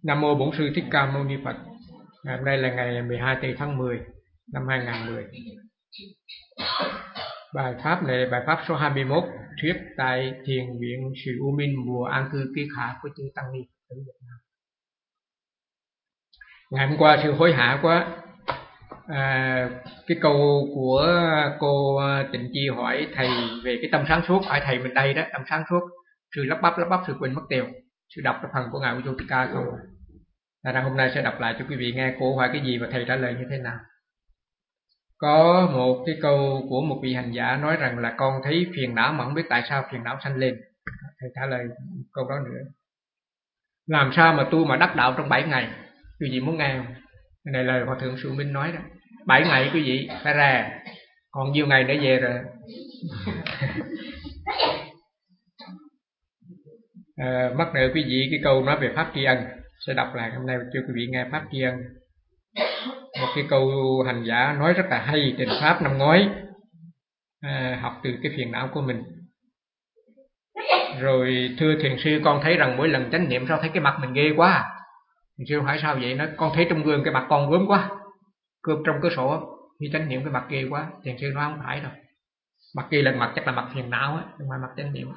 Nam mô Bổn sư Thích Ca Mâu Ni Phật. Ngày hôm nay là ngày 12 tháng 10 năm 2010. Bài pháp này là bài pháp số 21, thuyết tại thiền viện Sự U Minh, mùa an cư Kiết Hạ của chư Tăng Ni ở Việt Nam. Ngày hôm qua sư hối hả quá. Cái câu của cô Tịnh Chi hỏi thầy về cái tâm sáng suốt, hỏi thầy mình đây đó, tâm sáng suốt. Sư lắp bắp sư quên mất tiêu. Sư đọc cái phần của ngài Ujotika không. Ra hôm nay sẽ đọc lại cho quý vị nghe cô hỏi cái gì và thầy trả lời như thế nào. Có một cái câu của một vị hành giả nói rằng là con thấy phiền não mà không biết tại sao phiền não sanh lên. Thầy trả lời câu đó nữa. Làm sao mà tu mà đắc đạo trong 7 ngày? Quý vị muốn nghe không? Cái này lời Hòa Thượng Sự Minh nói đó. 7 ngày quý vị phải ra. Còn nhiêu ngày nữa về rồi. Mắc nợ quý vị cái câu nói về pháp tri ân. Sẽ đọc lại hôm nay cho quý vị nghe pháp tri ân. Một cái câu hành giả nói rất là hay trên pháp năm ngoái, học từ cái phiền não của mình. Rồi thưa thiền sư, con thấy rằng mỗi lần chánh niệm sao thấy cái mặt mình ghê quá. Thiền sư hỏi sao vậy? Nó con thấy trong gương cái mặt con gớm quá, cơm trong cửa sổ khi chánh niệm cái mặt ghê quá. Thiền sư nói không phải đâu, mặt kia lần mặt chắc là mặt phiền não á, không phải mặt chánh niệm.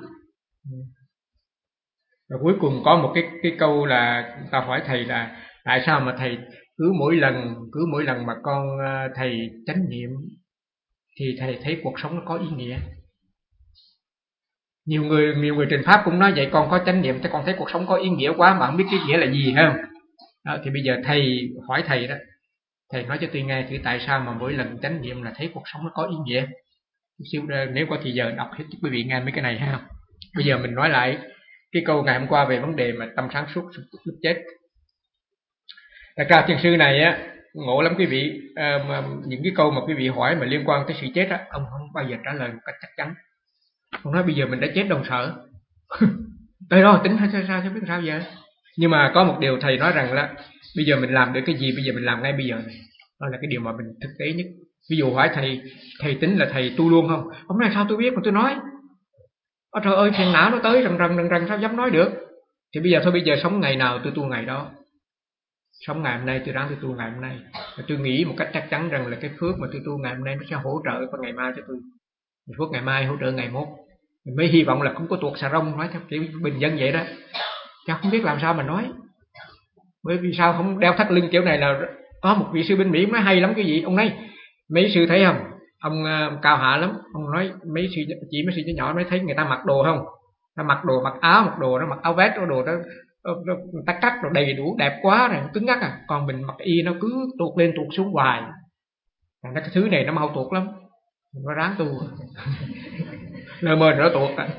Rồi cuối cùng có một cái câu là ta hỏi thầy là tại sao mà thầy cứ mỗi lần mà con thầy chánh niệm thì thầy thấy cuộc sống nó có ý nghĩa. Nhiều người truyền pháp cũng nói vậy, con có chánh niệm thì con thấy cuộc sống có ý nghĩa quá mà không biết cái nghĩa là gì không. Đó, thì bây giờ thầy hỏi thầy đó, thầy nói cho tôi nghe thử tại sao mà mỗi lần chánh niệm là thấy cuộc sống nó có ý nghĩa. Nếu có thì giờ đọc hết cho quý vị nghe mấy cái này ha. Bây giờ mình nói lại cái câu ngày hôm qua về vấn đề mà tâm sáng suốt lúc chết. Thật ra thiền sư này á ngộ lắm quý vị. Những cái câu mà quý vị hỏi mà liên quan tới sự chết á, ông không bao giờ trả lời một cách chắc chắn. Ông nói bây giờ mình đã chết đâu sợ. Đây rồi tính hay sao biết sao giờ. Nhưng mà có một điều thầy nói rằng là bây giờ mình làm được cái gì bây giờ mình làm ngay bây giờ này. Đó là cái điều mà mình thực tế nhất. Ví dụ hỏi thầy tính là thầy tu luôn không? Ông nói sao tôi biết mà tôi nói. Trời ơi phiền não nó tới rần sao dám nói được. Thì bây giờ thôi, bây giờ sống ngày nào tôi tu ngày đó. Sống ngày hôm nay tôi ráng tôi tu ngày hôm nay. Và tôi nghĩ một cách chắc chắn rằng là cái phước mà tôi tu ngày hôm nay nó sẽ hỗ trợ vào ngày mai cho tôi. Phước ngày mai hỗ trợ ngày mốt. Mình mới hy vọng là không có tuột xà rông, nói theo kiểu bình dân vậy đó. Chắc không biết làm sao mà nói. Bởi vì sao không đeo thắt lưng kiểu này là có một vị sư bên Mỹ nói hay lắm cái gì. Ông nói mấy sư thấy không, ông cao hạ lắm. Ông nói mấy sư nhỏ mới thấy người ta mặc đồ không, ta mặc đồ, mặc áo, mặc đồ nó mặc áo vest, đồ đó ta cắt rồi đầy đủ đẹp quá này, cứng ngắc à. Còn mình mặc y nó cứ tuột lên tuột xuống hoài. Cái thứ này nó mau tuột lắm, nó ráng tu lơ mơ nó tuột à.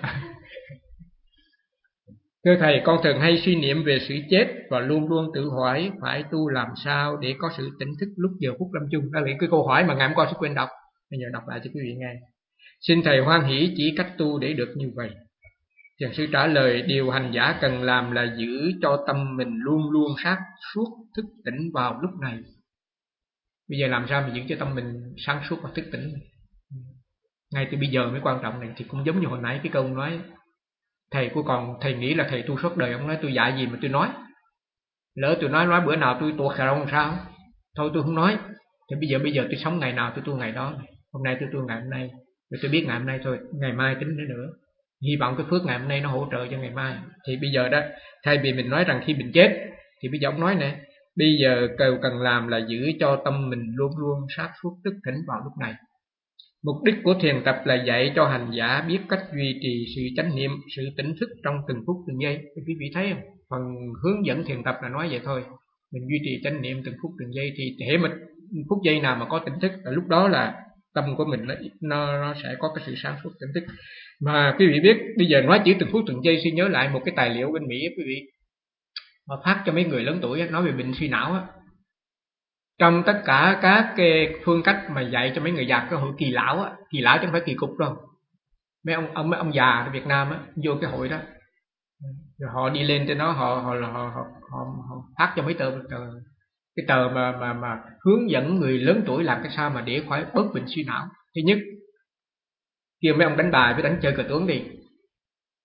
Thưa thầy, con thường hay suy niệm về sự chết và luôn luôn tự hỏi phải tu làm sao để có sự tỉnh thức lúc giờ phút lâm chung. Đó là cái câu hỏi mà ngày hôm qua sư quên đọc. Bây giờ đọc lại cho quý vị nghe. Xin thầy hoan hỷ chỉ cách tu để được như vậy. Thiền sư trả lời, điều hành giả cần làm là giữ cho tâm mình luôn luôn sáng suốt thức tỉnh vào lúc này. Bây giờ làm sao mà giữ cho tâm mình sáng suốt và thức tỉnh ngay từ bây giờ mới quan trọng này. Thì cũng giống như hồi nãy cái câu nói, thầy nghĩ là thầy tu suốt đời, ông nói tôi dạy gì mà tôi nói. Lỡ tôi nói bữa nào tôi tuột xà rông làm sao? Thôi tôi không nói. Thì bây giờ tôi sống ngày nào tôi tu ngày đó. Hôm nay tôi tu ngày hôm nay, rồi tôi biết ngày hôm nay thôi, ngày mai tính nữa. Hy vọng cái phước ngày hôm nay nó hỗ trợ cho ngày mai. Thì bây giờ đó, thay vì mình nói rằng khi mình chết, thì bây giờ ông nói nè, bây giờ cần làm là giữ cho tâm mình luôn luôn sáng suốt thức tỉnh vào lúc này. Mục đích của thiền tập là dạy cho hành giả biết cách duy trì sự chánh niệm, sự tỉnh thức trong từng phút từng giây. Quý vị thấy không? Phần hướng dẫn thiền tập là nói vậy thôi. Mình duy trì chánh niệm từng phút từng giây, thì thể mà phút giây nào mà có tỉnh thức là lúc đó là tâm của mình nó sẽ có cái sự sáng suốt tỉnh thức. Mà quý vị biết bây giờ nói chỉ từng phút từng giây, xin nhớ lại một cái tài liệu bên Mỹ quý vị, mà phát cho mấy người lớn tuổi nói về bệnh suy não á. Trong tất cả các cái phương cách mà dạy cho mấy người già cái hội kỳ lão á, kỳ lão chứ không phải kỳ cục đâu. Mấy ông già ở Việt Nam á vô cái hội đó, rồi họ đi lên trên đó họ phát cho mấy tờ cái tờ mà hướng dẫn người lớn tuổi làm cái sao mà để khỏi bớt bệnh suy não. Thứ nhất, kêu mấy ông đánh bài với đánh chơi cờ tướng đi,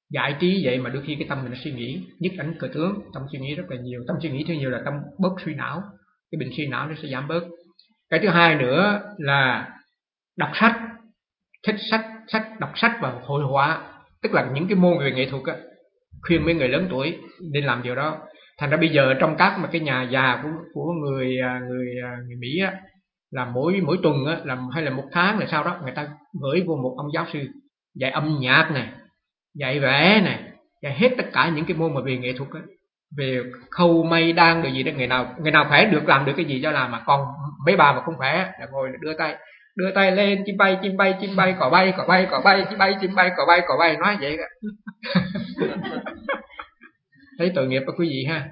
giải trí vậy mà đôi khi cái tâm mình nó suy nghĩ, nhất ảnh cờ tướng, tâm suy nghĩ rất là nhiều. Tâm suy nghĩ thứ nhiều là tâm bớt suy não, cái bệnh suy não nó sẽ giảm bớt. Cái thứ hai nữa là đọc sách, thích đọc sách và hội họa, tức là những cái môn về nghệ thuật á. Khuyên mấy người lớn tuổi nên làm điều đó. Thành ra bây giờ trong các mà cái nhà già của người Mỹ á, là mỗi tuần á, làm hay là một tháng là sau đó người ta gửi vô một ông giáo sư dạy âm nhạc này, dạy vẽ này, dạy hết tất cả những cái môn mà về nghệ thuật á, về khâu may đan rồi gì đó. Người nào khỏe được làm được cái gì cho làm, mà còn mấy bà mà không khỏe là ngồi đưa tay lên, chim bay cò bay chim bay cò bay nói vậy đó. Thấy tội nghiệp đó quý vị ha.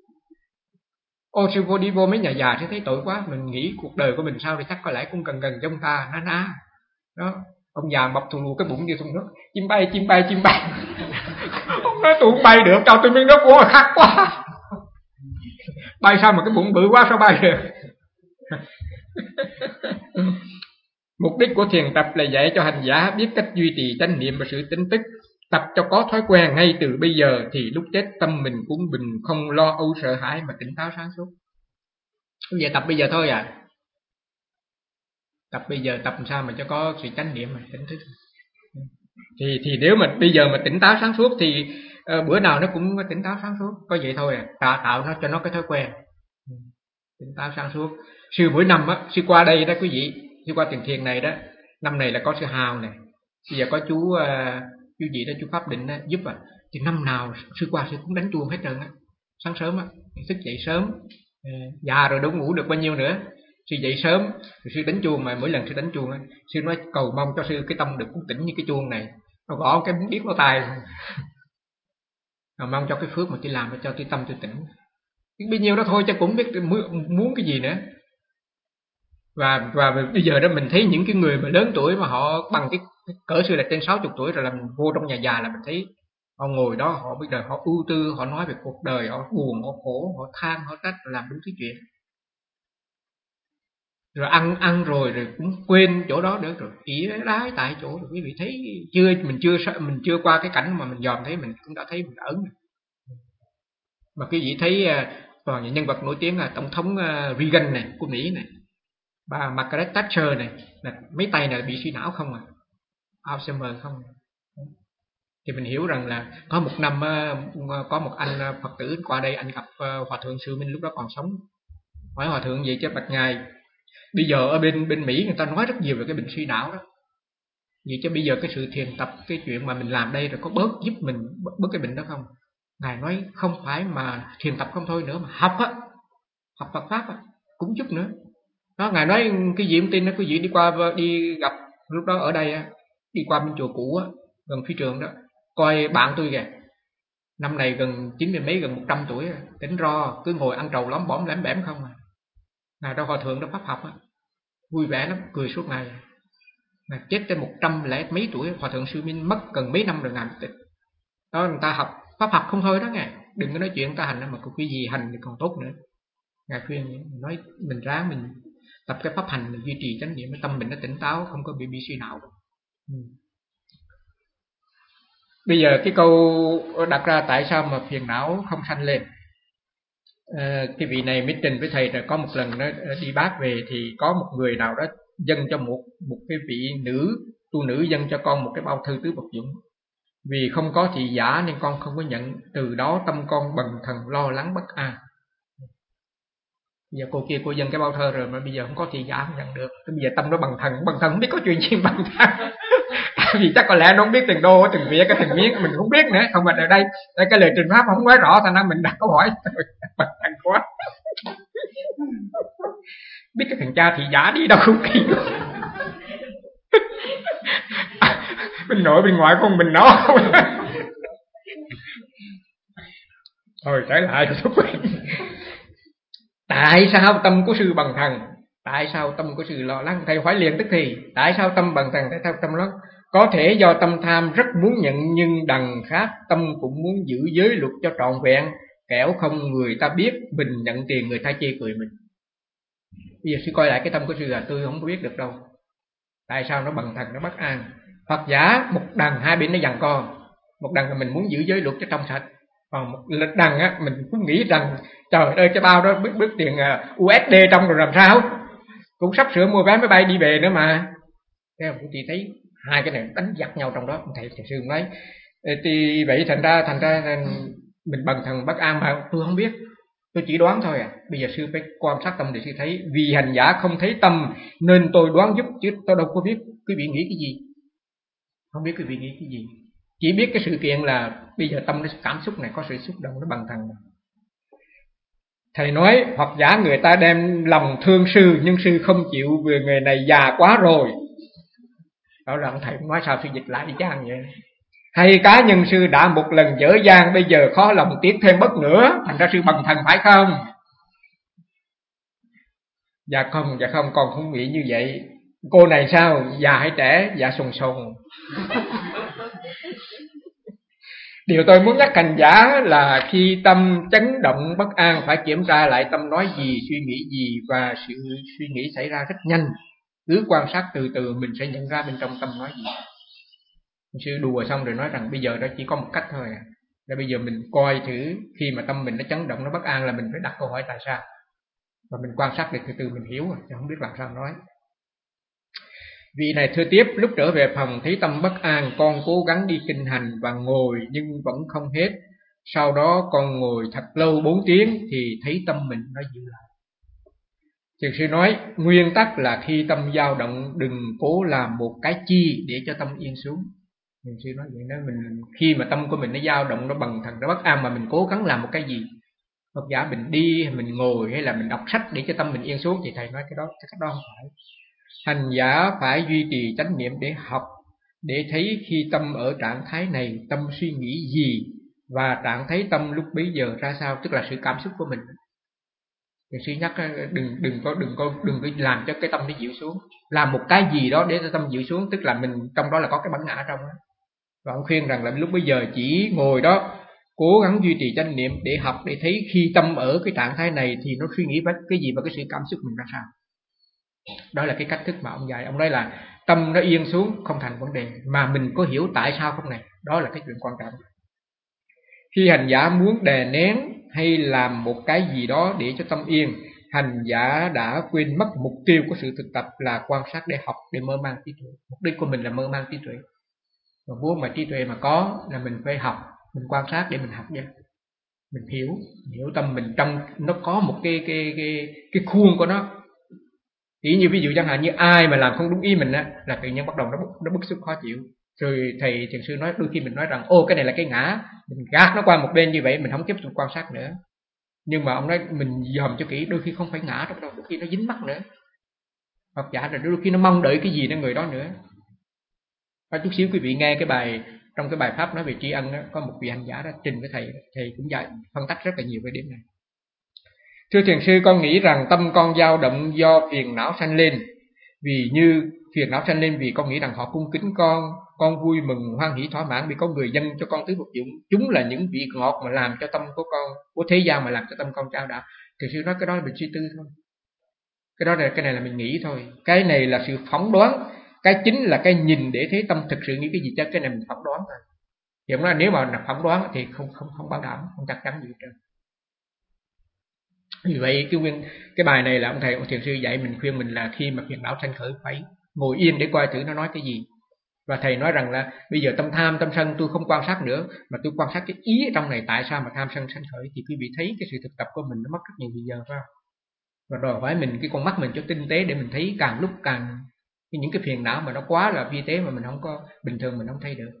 Ô sư vô đi vô mấy nhà già sẽ thấy tội quá, mình nghĩ cuộc đời của mình sao thì chắc có lẽ cũng gần trong ta ná đó. Ông già mập thù lù cái bụng như thùng nước, chim bay ông nói tôi không bay được, cho tôi miếng đất của khắc quá. Bay sao mà cái bụng bự quá sao bay được. Mục đích của thiền tập là dạy cho hành giả biết cách duy trì chánh niệm và sự tỉnh thức. Tập cho có thói quen ngay từ bây giờ thì lúc chết tâm mình cũng bình, không lo âu sợ hãi mà tỉnh táo sáng suốt. Bây giờ tập bây giờ thôi à. Tập bây giờ, tập làm sao mà cho có sự chánh niệm mà tỉnh thức. Thì nếu mà bây giờ mà tỉnh táo sáng suốt thì bữa nào nó cũng tỉnh táo sáng suốt, có vậy thôi à. Tạo nó cho nó cái thói quen tỉnh táo sáng suốt. Sư mỗi năm á, sư qua đây đó quý vị, sư qua tiền thiền này đó, năm này là có sư Hào này, bây giờ có chú gì đó, chú Pháp Định đó, giúp à. Thì năm nào sư qua sư cũng đánh chuông hết trơn á, sáng sớm á, thức dậy sớm, già rồi đâu ngủ được bao nhiêu nữa. Sư dậy sớm rồi sư đánh chuông, mà mỗi lần sư đánh chuông á, sư nói cầu mong cho sư cái tâm được cũng tỉnh như cái chuông này, nó gõ cái biết nó tài, mong cho cái phước mà tôi làm cho cái tâm tôi tỉnh. Bấy nhiêu đó thôi chứ cũng biết muốn cái gì nữa. Và bây giờ đó mình thấy những cái người mà lớn tuổi mà họ bằng cái cỡ sư là trên 60 tuổi rồi, là mình vô trong nhà già là mình thấy họ ngồi đó, họ bây giờ họ ưu tư, họ nói về cuộc đời, họ buồn, họ khổ, họ than, họ trách, làm đúng cái chuyện. Rồi ăn rồi cũng quên chỗ đó nữa, rồi chỉ đái tại chỗ. Rồi quý vị thấy mình chưa qua cái cảnh mà mình dòm thấy, mình cũng đã thấy mình ớn. Mà quý vị thấy toàn những nhân vật nổi tiếng là tổng thống Reagan này của Mỹ này, bà Margaret Thatcher này, là mấy tay này bị suy não không à, Alzheimer không. Thì mình hiểu rằng là có một năm có một anh Phật tử qua đây, anh gặp Hòa thượng Sư Minh lúc đó còn sống. Hỏi Hòa thượng vậy chứ bạch ngài, bây giờ ở bên Mỹ người ta nói rất nhiều về cái bệnh suy não đó, vậy chứ bây giờ cái sự thiền tập, cái chuyện mà mình làm đây rồi có giúp mình bớt cái bệnh đó không? Ngài nói không phải mà thiền tập không thôi nữa, mà học Phật pháp cũng giúp nữa. Đó, ngài nói cái gì cũng tin đó, quý vị đi gặp lúc đó ở đây đi qua bên chùa cũ gần phi trường đó, coi bạn tôi kìa, năm này gần 90 mấy, gần 100 tuổi, tỉnh ro, cứ ngồi ăn trầu lóm bõm lém bẻm không à. Ngài đó hòa thượng đó pháp học vui vẻ lắm, cười suốt ngày. Ngài chết tới 100 lẻ mấy tuổi, hòa thượng Sư Minh mất gần mấy năm rồi ngài tịch. Đó, người ta học pháp học không thôi đó ngài, đừng có nói chuyện người ta hành mà cái gì hành thì còn tốt nữa. Ngài khuyên nói mình ráng mình tập cái pháp hành, mình duy trì chánh niệm, tâm mình nó tỉnh táo, không có bị suy não. Bây giờ cái câu đặt ra tại sao mà phiền não không sanh lên. Cái vị này mới trình với thầy là có một lần nó đi bác về, thì có một người nào đó dâng cho một cái vị tu nữ dâng cho con một cái bao thư tứ vật dụng. Vì không có thị giả nên con không có nhận, từ đó tâm con bần thần lo lắng bất an. Bây giờ cô kia cô dâng cái bao thơ rồi mà bây giờ không có thị giả không nhận được, bây giờ tâm nó bần thần không biết có chuyện gì bần thần. Vì chắc có lẽ nó không biết từng đô từng vía cái từng miếng, mình không biết nữa. Không, mà ở đây cái lời trình pháp không nói rõ, thành ra mình đặt câu hỏi bần thần quá. Biết cái thằng cha thị giả đi đâu không kỳ. Bên nội bên ngoại con mình nó. Thôi trở lại tôi quên. Tại sao tâm của sư bần thần? Tại sao tâm của sư lo lắng? Thầy hỏi liền tức thì, tại sao tâm bần thần, tại sao tâm lo lắng? Có thể do tâm tham rất muốn nhận, nhưng đằng khác tâm cũng muốn giữ giới luật cho trọn vẹn, kẻo không người ta biết mình nhận tiền người ta chê cười mình. Bây giờ sư coi lại cái tâm của sư là tôi không có biết được đâu. Tại sao nó bần thần, nó bất an? Hoặc giả một đằng hai bên nó giằng co, Một đằng là mình muốn giữ giới luật cho trong sạch, còn một đằng á mình cũng nghĩ rằng trời ơi cái bao đó bước tiền USD trong rồi làm sao, cũng sắp sửa mua vé máy bay đi về nữa mà. Thế mà chị thấy hai cái này đánh giặc nhau trong đó. Thầy sư nói thì vậy thành ra mình bần thần bất an mà tôi không biết, tôi chỉ đoán thôi à. Bây giờ sư phải quan sát tâm để sư thấy, vì hành giả không thấy tâm nên tôi đoán giúp, chứ tôi đâu có biết quý vị nghĩ cái gì. Không biết quý vị nghĩ cái gì, chỉ biết cái sự kiện là bây giờ tâm nó cảm xúc này có sự xúc động, nó bằng thần. Thầy nói hoặc giả người ta đem lòng thương sư, nhưng sư không chịu vì người này già quá rồi. Đó là ông thầy nói sao sư dịch lại y chang vậy. Hay cá nhân sư đã một lần dở dang, bây giờ khó lòng tiếc thêm bất nữa, thành ra sư bằng thần phải không? Dạ không, con không nghĩ như vậy. Cô này sao, già hay trẻ? Dạ sùng sùng. Điều tôi muốn nhắc hành giả là khi tâm chấn động bất an phải kiểm tra lại tâm nói gì, suy nghĩ gì, và sự suy nghĩ xảy ra rất nhanh. Cứ quan sát từ từ mình sẽ nhận ra bên trong tâm nói gì. Sư đùa xong rồi nói rằng bây giờ đó chỉ có một cách thôi à. Là bây giờ mình coi thử khi mà tâm mình nó chấn động, nó bất an là mình phải đặt câu hỏi tại sao. Và mình quan sát được từ từ mình hiểu rồi, chứ không biết làm sao nói. Vị này thưa tiếp, lúc trở về phòng thấy tâm bất an, con cố gắng đi kinh hành và ngồi nhưng vẫn không hết. Sau đó con ngồi thật lâu 4 tiếng thì thấy tâm mình nó dịu lại. Thiền sư nói nguyên tắc là khi tâm dao động đừng cố làm một cái chi để cho tâm yên xuống. Thiền sư nói vậy đó, mình khi mà tâm của mình nó dao động, nó bằng thần, nó bất an mà mình cố gắng làm một cái gì, hoặc giả mình đi, mình ngồi hay là mình đọc sách để cho tâm mình yên xuống, thì thầy nói cái cách đó không phải. Hành giả phải duy trì chánh niệm để học, để thấy khi tâm ở trạng thái này tâm suy nghĩ gì và trạng thái tâm lúc bấy giờ ra sao, tức là sự cảm xúc của mình. Thiền sư nhắc đừng có làm cho cái tâm nó dịu xuống, làm một cái gì đó để cho tâm dịu xuống, tức là mình trong đó là có cái bản ngã trong đó. Và ông khuyên rằng là lúc bây giờ chỉ ngồi đó cố gắng duy trì chánh niệm để học, để thấy khi tâm ở cái trạng thái này thì nó suy nghĩ cái gì và cái sự cảm xúc mình ra sao. Đó là cái cách thức mà ông dạy. Ông nói là tâm nó yên xuống không thành vấn đề, mà mình có hiểu tại sao không này, đó là cái chuyện quan trọng. Khi hành giả muốn đè nén hay làm một cái gì đó để cho tâm yên, hành giả đã quên mất mục tiêu của sự thực tập là quan sát để học, để mở mang trí tuệ. Mục đích của mình là mở mang trí tuệ. Mà muốn mà trí tuệ mà có là mình phải học, mình quan sát để mình học nha. Mình hiểu tâm mình trong nó có một cái khuôn của nó. Chỉ như ví dụ chẳng hạn như ai mà làm không đúng ý mình á, là tự nhiên bắt đầu nó bức xúc khó chịu. Rồi thầy thiền sư nói đôi khi mình nói rằng ô cái này là cái ngã, mình gạt nó qua một bên như vậy, mình không tiếp tục quan sát nữa. Nhưng mà ông nói mình dòm cho kỹ, đôi khi không phải ngã đâu, đôi khi nó dính mắc nữa. Hoặc giả là đôi khi nó mong đợi cái gì nơi người đó nữa. Có chút xíu quý vị nghe cái bài, trong cái bài pháp nói về tri ân đó, có một vị hành giả đó trình với thầy cũng dạy phân tích rất là nhiều về điểm này. Thưa thiền sư, con nghĩ rằng tâm con dao động do phiền não sanh lên, vì như phiền não sanh lên vì con nghĩ rằng họ cung kính con vui mừng hoan hỷ thỏa mãn vì có người dâng cho con tứ vật dụng, chúng là những vị ngọt mà làm cho tâm của con, của thế gian mà làm cho tâm con trao đảo. Thiền sư nói cái đó là mình suy tư thôi, cái này là mình nghĩ thôi, cái này là sự phỏng đoán, cái chính là cái nhìn để thấy tâm thực sự nghĩ cái gì, chứ cái này mình phỏng đoán thôi. Thì ông nói nếu mà phỏng đoán thì không bảo đảm, không chắc chắn gì hết trơn. Vì vậy cái bài này là ông thiền sư dạy mình, khuyên mình là khi mà phiền não sanh khởi phải ngồi yên để coi thử nó nói cái gì. Và thầy nói rằng là bây giờ tâm tham tâm sân tôi không quan sát nữa, mà tôi quan sát cái ý ở trong này, tại sao mà tham sân sanh khởi, thì quý vị thấy cái sự thực tập của mình nó mất rất nhiều thời giờ phải không? Và đòi hỏi mình cái con mắt mình cho tinh tế để mình thấy càng lúc càng những cái phiền não mà nó quá là vi tế mà mình không có bình thường mình không thấy được.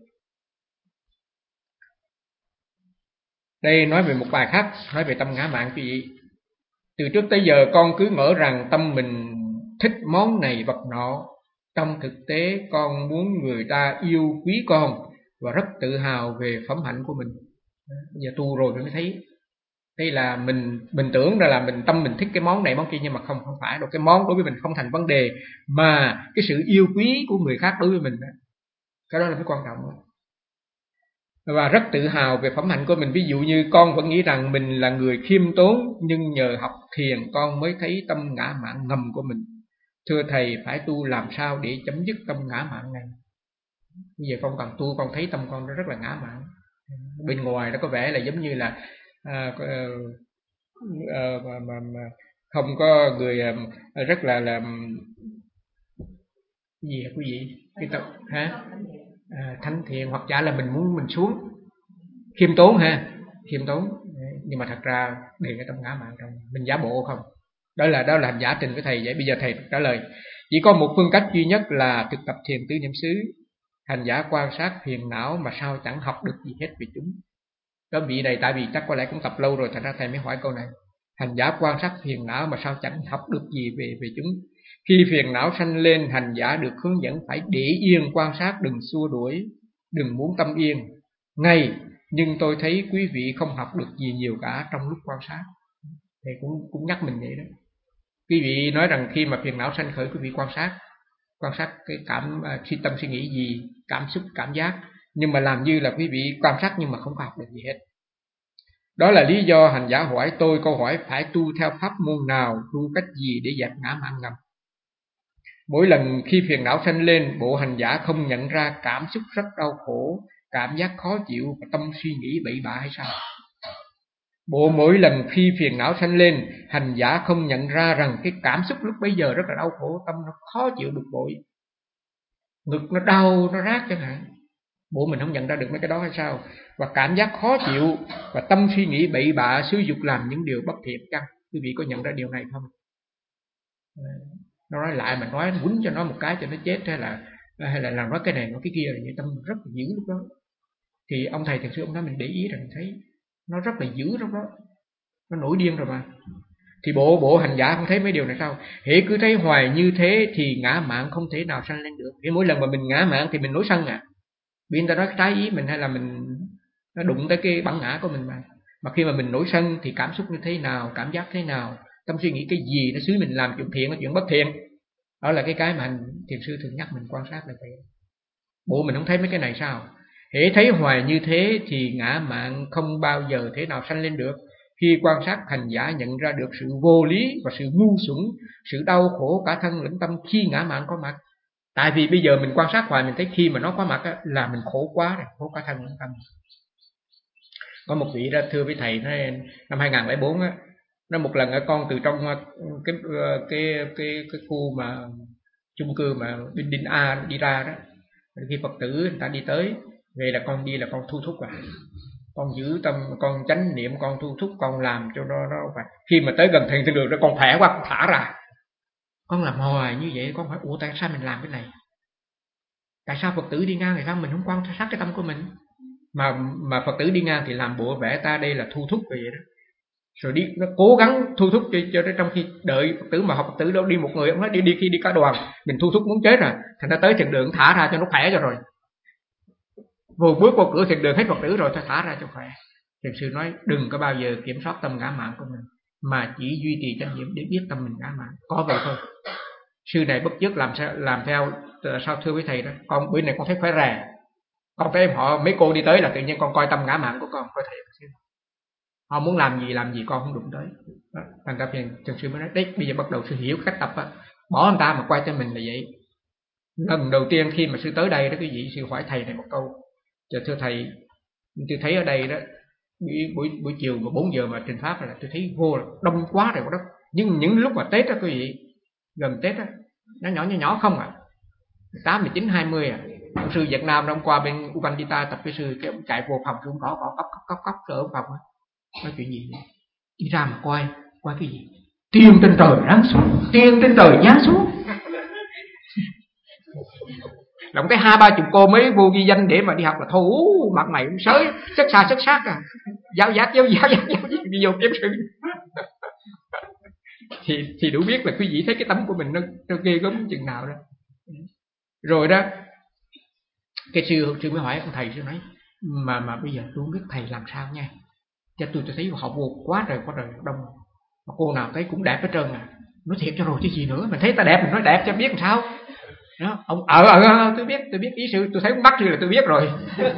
Đây nói về một bài khác, nói về tâm ngã mạn quý vị. Từ trước tới giờ con cứ ngỡ rằng tâm mình thích món này vật nọ. Trong thực tế con muốn người ta yêu quý con và rất tự hào về phẩm hạnh của mình. Bây giờ tu rồi mới thấy đây là mình tưởng ra là tâm mình thích cái món này món kia, nhưng mà không phải đâu. Cái món đối với mình không thành vấn đề, mà cái sự yêu quý của người khác đối với mình đó, cái đó là cái quan trọng đó. Và rất tự hào về phẩm hạnh của mình. Ví dụ như con vẫn nghĩ rằng mình là người khiêm tốn, nhưng nhờ học thiền con mới thấy tâm ngã mạn ngầm của mình. Thưa thầy, phải tu làm sao để chấm dứt tâm ngã mạn này? Bây giờ con cần tu, con thấy tâm con nó rất là ngã mạn, Bên ngoài nó có vẻ là giống như là mà không có người rất là gì hả quý vị, cái tập hả, thánh thiện, hoặc giả là mình muốn mình xuống khiêm tốn ha, khiêm tốn, nhưng mà thật ra đều ở trong ngã mạn trong mình giả bộ không. Đó là hành giả trình với thầy vậy. Bây giờ thầy trả lời, chỉ có một phương cách duy nhất là thực tập thiền tứ niệm xứ. Hành giả quan sát phiền não mà sao chẳng học được gì hết về chúng. Đó vị này tại vì chắc có lẽ cũng tập lâu rồi, thành ra thầy mới hỏi câu này. Hành giả quan sát phiền não mà sao chẳng học được gì về chúng. Khi phiền não sanh lên, hành giả được hướng dẫn phải để yên quan sát, đừng xua đuổi, đừng muốn tâm yên ngay. Nhưng tôi thấy quý vị không học được gì nhiều cả trong lúc quan sát. Thầy cũng nhắc mình vậy đó. Quý vị nói rằng khi mà phiền não sanh khởi, quý vị quan sát cái khi tâm suy nghĩ gì, cảm xúc, cảm giác, nhưng mà làm như là quý vị quan sát nhưng mà không có học được gì hết. Đó là lý do hành giả hỏi tôi câu hỏi phải tu theo pháp môn nào, tu cách gì để dẹp ngã mạn ngầm. Mỗi lần khi phiền não sanh lên, bộ hành giả không nhận ra cảm xúc rất đau khổ, cảm giác khó chịu và tâm suy nghĩ bậy bạ hay sao? Bộ mỗi lần khi phiền não sanh lên, hành giả không nhận ra rằng cái cảm xúc lúc bấy giờ rất là đau khổ, tâm nó khó chịu bực bội, ngực nó đau, nó rát chẳng hạn. Bộ mình không nhận ra được mấy cái đó hay sao? Và cảm giác khó chịu và tâm suy nghĩ bậy bạ, xúi dục làm những điều bất thiện chăng? Quý vị có nhận ra điều này không? Nó nói lại mà nói quýnh cho nó một cái cho nó chết, hay là làm nói cái này nói cái kia, là như tâm rất là dữ lúc đó. Thì ông thầy thiền sư ông nói mình để ý rằng thấy nó rất là dữ lúc đó, nó nổi điên rồi mà. Thì bộ hành giả không thấy mấy điều này sao? Hễ cứ thấy hoài như thế thì ngã mạn không thể nào sanh lên được. Hễ mỗi lần mà mình ngã mạn thì mình nổi sân à. Vì người ta nói trái ý mình, hay là mình nó đụng tới cái bản ngã của mình mà. Mà khi mà mình nổi sân thì cảm xúc như thế nào, cảm giác thế nào, tâm suy nghĩ cái gì, nó xúi mình làm chuyện thiện hay chuyện bất thiện. Đó là cái mà thiền sư thường nhắc mình quan sát là vậy. Bộ mình không thấy mấy cái này sao? Hễ thấy hoài như thế thì ngã mạn không bao giờ thế nào sanh lên được. Khi quan sát, hành giả nhận ra được sự vô lý và sự ngu xuẩn, sự đau khổ cả thân lẫn tâm khi ngã mạn có mặt. Tại vì bây giờ mình quan sát hoài, mình thấy khi mà nó có mặt á, là mình khổ quá rồi, khổ cả thân lẫn tâm. Có một vị ra thưa với thầy, nói năm 2004 á, nói một lần con từ trong cái khu mà chung cư mà Đinh A đi ra đó, khi Phật tử người ta đi tới, về là con đi là con thu thúc con giữ tâm, con chánh niệm, con thu thúc, con làm cho nó phải. Khi mà tới gần thiền thiên đường đó, con khỏe quá, con thả ra. Con làm hoài như vậy, con hỏi ủa tại sao mình làm cái này? Tại sao Phật tử đi ngang, tại sao mình không quan sát cái tâm của mình? Mà Phật tử đi ngang thì làm bộ vẽ ta đây là thu thúc về vậy đó. Rồi đi nó cố gắng thu thúc cho trong khi đợi Phật tử, mà học Phật tử đâu đi một người, ông nói đi khi đi cả đoàn, mình thu thúc muốn chết rồi, thành ra tới thiền đường thả ra cho nó khỏe cho rồi. Vừa bước qua cửa thiền đường hết Phật tử rồi, thôi thả ra cho khỏe. Thiền sư nói đừng có bao giờ kiểm soát tâm ngã mạn của mình, mà chỉ duy trì chánh niệm để biết tâm mình ngã mạn, có vậy thôi. Sư này bất chấp làm theo sao thưa với thầy đó. Con bữa này con thấy khỏe rè, con thấy họ mấy cô đi tới là tự nhiên con coi tâm ngã mạn của con, coi thầy họ muốn làm gì con không đụng tới đó. Thành ra thiền sư mới nói đấy, bây giờ bắt đầu sư hiểu cách tập á, bỏ người ta mà quay cho mình là vậy. Lần đầu tiên khi mà sư tới đây đó quý vị, sư hỏi thầy này một câu: thưa thầy, tôi thấy ở đây đó buổi chiều mà 4 giờ mà trình pháp là tôi thấy vô đông quá rồi đó. Nhưng những lúc mà Tết đó quý vị, gần Tết á, nó nhỏ không à, 8, 19, 20 à. Ông sư Việt Nam hôm qua bên Uganda tập với sư, cái ông chạy vô phòng xuống có cốc ở phòng á. Nói chuyện gì vậy? Đi ra mà coi cái gì? Tiên trên trời giáng xuống, tiên trên trời giáng xuống. Lòng cái 20-30 cô mới vô ghi danh để mà đi học là thôi, mặt mày cũng sới, sắc sát à, giáo giác đi vô kiếm sự. Thì đủ biết là quý vị thấy cái tâm của mình nó ghê gớm chừng nào đó. Rồi đó, cái sư mới hỏi ông thầy, sư nói mà bây giờ tôi không biết thầy làm sao nha, cho tôi thấy họ vô quá trời đông, mà cô nào thấy cũng đẹp hết trơn à. Nói thiệt cho rồi chứ gì nữa, mình thấy ta đẹp mình nói đẹp cho biết làm sao đó. Ông tôi biết ý sư, tôi thấy mắt sư là tôi biết rồi.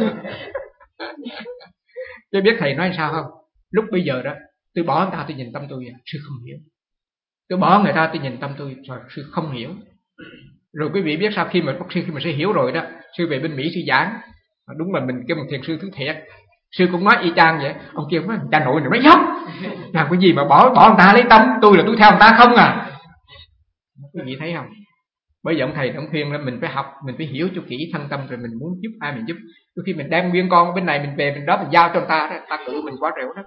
Tôi biết thầy nói sao không? Lúc bây giờ đó tôi bỏ người ta, tôi nhìn tâm tôi, sư không hiểu. Tôi bỏ người ta, tôi nhìn tâm tôi, rồi sư không hiểu. Rồi quý vị biết sao, khi mà sư hiểu rồi đó, sư về bên Mỹ sư giảng, đúng là mình kêu một thiền sư thứ thiệt, Sư cũng nói y chang vậy. Ông kia nói cha nội này nói dốc, làm cái gì mà bỏ người ta lấy tâm, tôi là tôi theo người ta không à. Quý vị thấy không? Bởi vậy ông thầy ông khuyên là mình phải học, mình phải hiểu cho kỹ thân tâm, rồi mình muốn giúp ai mình giúp. Đôi khi mình đem nguyên con bên này mình về mình đó mình giao cho người ta, ta cự mình quá trẻo đó.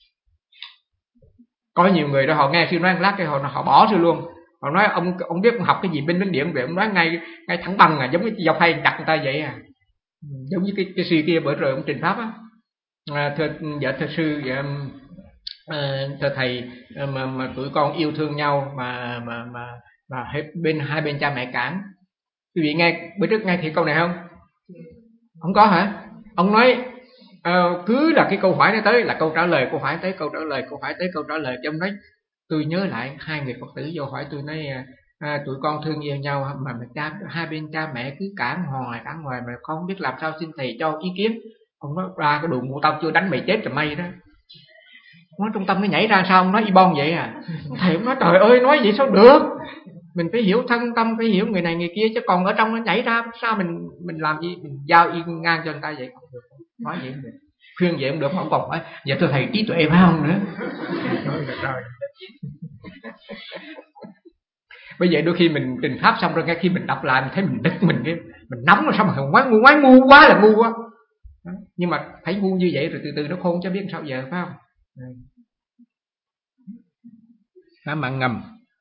Có nhiều người đó họ nghe sư nói một lát cái họ bỏ sư luôn. Họ nói ông biết học cái gì bên Minh Điện về, ông nói ngay thẳng bằng à, giống như dao phay chặt người ta vậy à. Giống như cái sư kia bữa rồi ông trình pháp á. Thưa sư, thưa thầy, mà tụi con yêu thương nhau mà hai bên cha mẹ cản. Quý vị nghe bữa trước nghe thì câu này không? Không có hả? Ông nói cứ là cái câu hỏi nó tới là câu trả lời, câu hỏi tới câu trả lời, câu hỏi tới câu trả lời. Cho ông nói tôi nhớ lại hai người Phật tử vô hỏi tôi nói tụi con thương yêu nhau mà hai bên cha mẹ cứ cản hoài mà không biết làm sao, xin thầy cho ý kiến. Ông nói ra cái đồ ngu tao chưa đánh mày chết rồi mày đó. Nói trung tâm nó nhảy ra sao ông nói y bon vậy à. Thầy ông nói trời ơi nói vậy sao được, mình phải hiểu thân tâm, phải hiểu người này người kia, chứ còn ở trong nó nhảy ra sao mình làm gì, mình giao y ngang cho người ta vậy không được. Nói vậy không được, khuyên vậy không được, không còn phải dạ thưa thầy trí tuệ phải không nữa. Trời. Bây giờ đôi khi mình trình pháp xong rồi ngay khi mình đọc lại mình thấy mình đứt mình nóng rồi, sao mà ngoái ngu quá là ngu quá. Nhưng mà phải ngu như vậy rồi từ từ nó khôn chứ biết sao giờ, phải không? Đó, mạng ngầm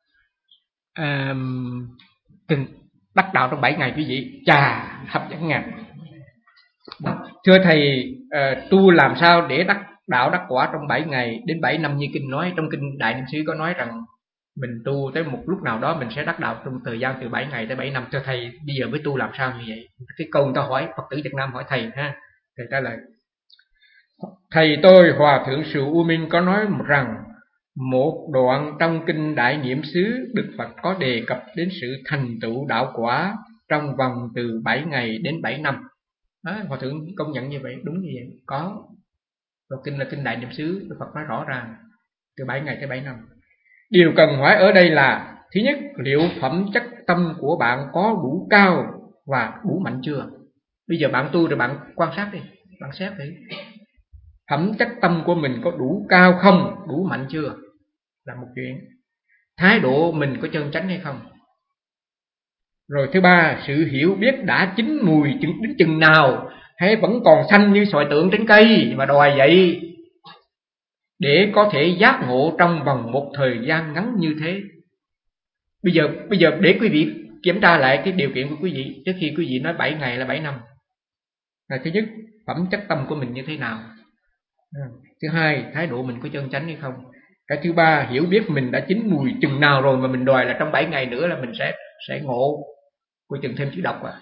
đắc đạo trong 7 ngày quý vị, chà hấp dẫn nha. Thưa thầy, tu làm sao để đắc đạo đắc quả trong 7 ngày đến 7 năm như kinh nói? Trong kinh Đại Niệm xứ có nói rằng mình tu tới một lúc nào đó mình sẽ đắc đạo trong thời gian từ 7 ngày tới 7 năm. Thưa thầy, bây giờ mới tu làm sao như vậy? Cái câu người ta hỏi, Phật tử Việt Nam hỏi thầy ha. Thầy trả lời: thầy tôi Hòa thượng Sửu U Minh có nói rằng một đoạn trong kinh Đại Niệm xứ, Đức Phật có đề cập đến sự thành tựu đạo quả trong vòng từ 7 ngày đến 7 năm. Hòa thượng công nhận như vậy, đúng như vậy, có. Và kinh là kinh Đại Niệm xứ, Đức Phật nói rõ ràng từ 7 ngày tới 7 năm. Điều cần hỏi ở đây là thứ nhất, liệu phẩm chất tâm của bạn có đủ cao và đủ mạnh chưa? Bây giờ bạn tu rồi bạn quan sát đi, bạn xét đi, phẩm chất tâm của mình có đủ cao không, đủ mạnh chưa là một chuyện. Thái độ mình có chân chánh hay không. Rồi thứ ba, sự hiểu biết đã chín mùi đến chừng nào, hay vẫn còn xanh như xoài tượng trên cây mà đòi vậy để có thể giác ngộ trong vòng một thời gian ngắn như thế. Bây giờ để quý vị kiểm tra lại cái điều kiện của quý vị trước khi quý vị nói 7 ngày là 7 năm. Thứ nhất, phẩm chất tâm của mình như thế nào. Thứ hai, thái độ mình có chân chánh hay không. Cái thứ ba, hiểu biết mình đã chín mùi chừng nào rồi mà mình đòi là trong 7 ngày nữa là mình sẽ ngộ. Coi chừng thêm chữ độc à.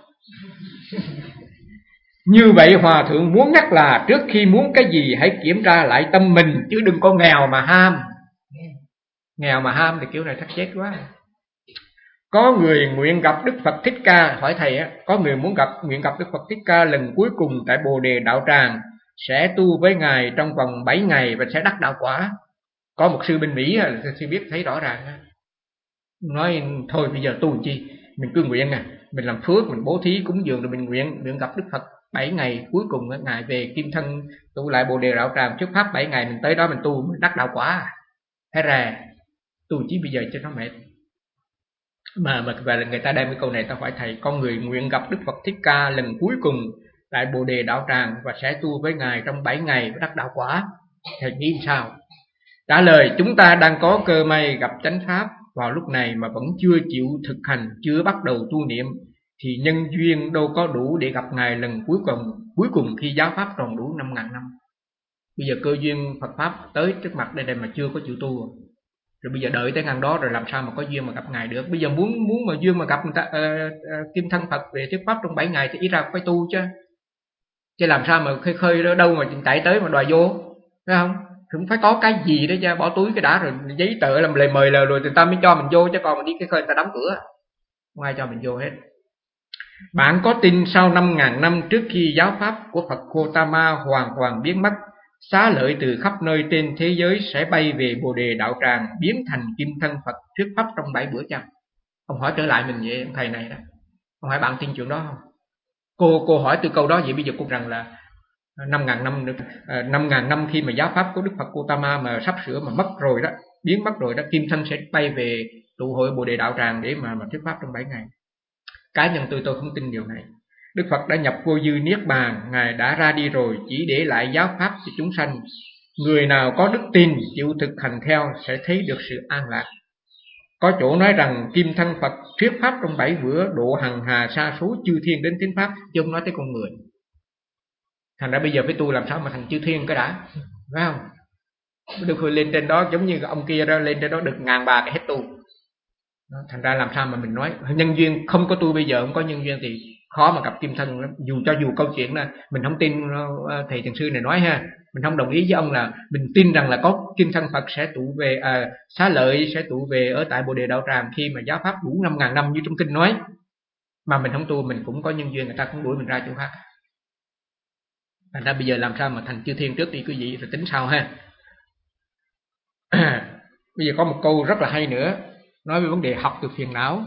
Như vậy Hòa thượng muốn nhắc là trước khi muốn cái gì hãy kiểm tra lại tâm mình, chứ đừng có nghèo mà ham. Nghèo mà ham thì kiểu này thắt chết quá. Có người nguyện gặp Đức Phật Thích Ca, hỏi thầy á, có người nguyện gặp Đức Phật Thích Ca lần cuối cùng tại Bồ Đề Đạo Tràng, sẽ tu với Ngài trong vòng 7 ngày và sẽ đắc đạo quả. Có một sư bên Mỹ sư biết thấy rõ ràng, nói thôi bây giờ tu chi, mình cứ nguyện mình làm phước, mình bố thí cúng dường rồi mình nguyện gặp Đức Phật 7 ngày cuối cùng Ngài về kim thân tu lại Bồ Đề Đạo Tràng, trước pháp 7 ngày mình tới đó mình tu mình đắc đạo quả. Hay là tu chi bây giờ cho nó mệt. Mà người ta đem cái câu này ta hỏi thầy, con người nguyện gặp Đức Phật Thích Ca lần cuối cùng tại Bồ Đề Đạo Tràng và sẽ tu với Ngài trong 7 ngày và đắc đạo quả, thầy nghĩ sao? Trả lời, chúng ta đang có cơ may gặp chánh pháp vào lúc này mà vẫn chưa chịu thực hành, chưa bắt đầu tu niệm, thì nhân duyên đâu có đủ để gặp Ngài lần cuối cùng khi giáo pháp tròn đủ 5.000 năm. Bây giờ cơ duyên Phật pháp tới trước mặt đây mà chưa có chịu tu. Rồi bây giờ đợi tới ngàn đó rồi làm sao mà có duyên mà gặp Ngài được. Bây giờ muốn mà duyên mà gặp người ta, kim thân Phật về thuyết pháp trong 7 ngày thì ít ra phải tu chứ. Chứ làm sao mà khơi đâu mà chạy tới mà đòi vô, phải không? Cũng phải có cái gì đó chứ, bỏ túi cái đã rồi giấy tờ làm lời mời rồi người ta mới cho mình vô, chứ còn mình đi cái khơi người ta đóng cửa, không ai cho mình vô hết. Bạn có tin sau 5.000 năm trước khi giáo pháp của Phật Gotama hoàn toàn biến mất, xá lợi từ khắp nơi trên thế giới sẽ bay về Bồ Đề Đạo Tràng biến thành kim thân Phật thuyết pháp trong 7 bữa chăng? Ông hỏi trở lại mình vậy, ông thầy này đó. Ông hỏi bạn tin chuyện đó không? Cô hỏi từ câu đó vậy bây giờ cô rằng là 5.000 năm nữa, 5.000 năm khi mà giáo pháp của Đức Phật Gautama mà sắp sửa mà mất rồi đó, biến mất rồi đó, kim thân sẽ bay về tụ hội Bồ Đề Đạo Tràng để mà thuyết pháp trong 7 ngày. Cá nhân tôi không tin điều này. Đức Phật đã nhập vô dư niết bàn, Ngài đã ra đi rồi, chỉ để lại giáo pháp cho chúng sanh. Người nào có đức tin chịu thực hành theo sẽ thấy được sự an lạc. Có chỗ nói rằng kim thân Phật thuyết pháp trong 7 bữa độ hằng hà sa số chư thiên đến thính pháp, chứ không nói tới con người. Thành ra bây giờ phải tu làm sao mà thành chư thiên cái đã, phải không? Được hồi lên trên đó giống như ông kia đó, lên trên đó được 1000 bà cái hết tu. Thành ra làm sao mà mình nói nhân duyên không có tu bây giờ, không có nhân duyên thì khó mà gặp kim thân lắm. Dù câu chuyện là mình không tin thầy thiền sư này nói ha, mình không đồng ý với ông là mình tin rằng là có kim thân Phật sẽ tụ về xá lợi, sẽ tụ về ở tại Bồ Đề Đạo Tràng khi mà giáo pháp đủ 5.000 năm như trong kinh nói, mà mình không tu, mình cũng có nhân duyên, người ta cũng đuổi mình ra chỗ khác. Thành ra bây giờ làm sao mà thành chư thiên trước đi quý vị, rồi tính sau ha. Bây giờ có một câu rất là hay nữa, nói về vấn đề học từ phiền não.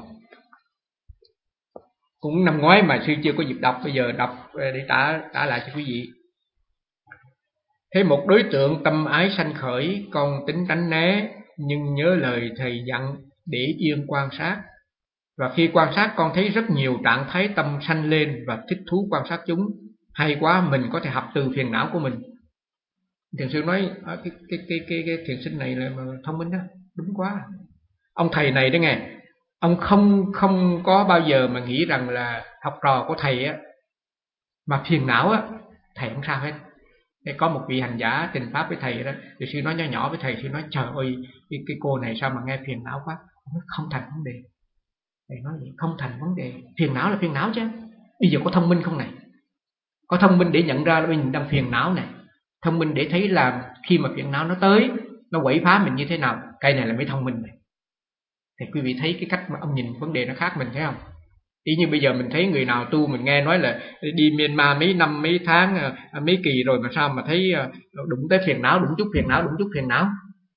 Cũng năm ngoái mà sư chưa có dịp đọc, bây giờ đọc để trả lại cho quý vị. Thế một đối tượng tâm ái sanh khởi, con tính tránh né, nhưng nhớ lời thầy dặn để yên quan sát. Và khi quan sát con thấy rất nhiều trạng thái tâm sanh lên và thích thú quan sát chúng. Hay quá, mình có thể học từ phiền não của mình. Thiền sư nói cái thiền sinh này là thông minh đó, đúng quá. Ông thầy này đó nghe, ông không có bao giờ mà nghĩ rằng là học trò của thầy á mà phiền não á, thầy không sao hết. Thế có một vị hành giả trình pháp với thầy đó, thì sư nói nhỏ nhỏ với thầy, sư nói trời ơi cái cô này sao mà nghe phiền não quá. Ông nói không thành vấn đề. Thầy nói vậy, không thành vấn đề, phiền não là phiền não chứ. Bây giờ có thông minh không này? Có thông minh để nhận ra là mình đang phiền não này, thông minh để thấy là khi mà phiền não nó tới, nó quậy phá mình như thế nào. Cái này là mới thông minh này. Thì quý vị thấy cái cách mà ông nhìn vấn đề nó khác mình thấy không? Ý như bây giờ mình thấy người nào tu, mình nghe nói là đi Myanmar mấy năm mấy tháng mấy kỳ rồi mà sao mà thấy đụng tới phiền não, đụng chút phiền não.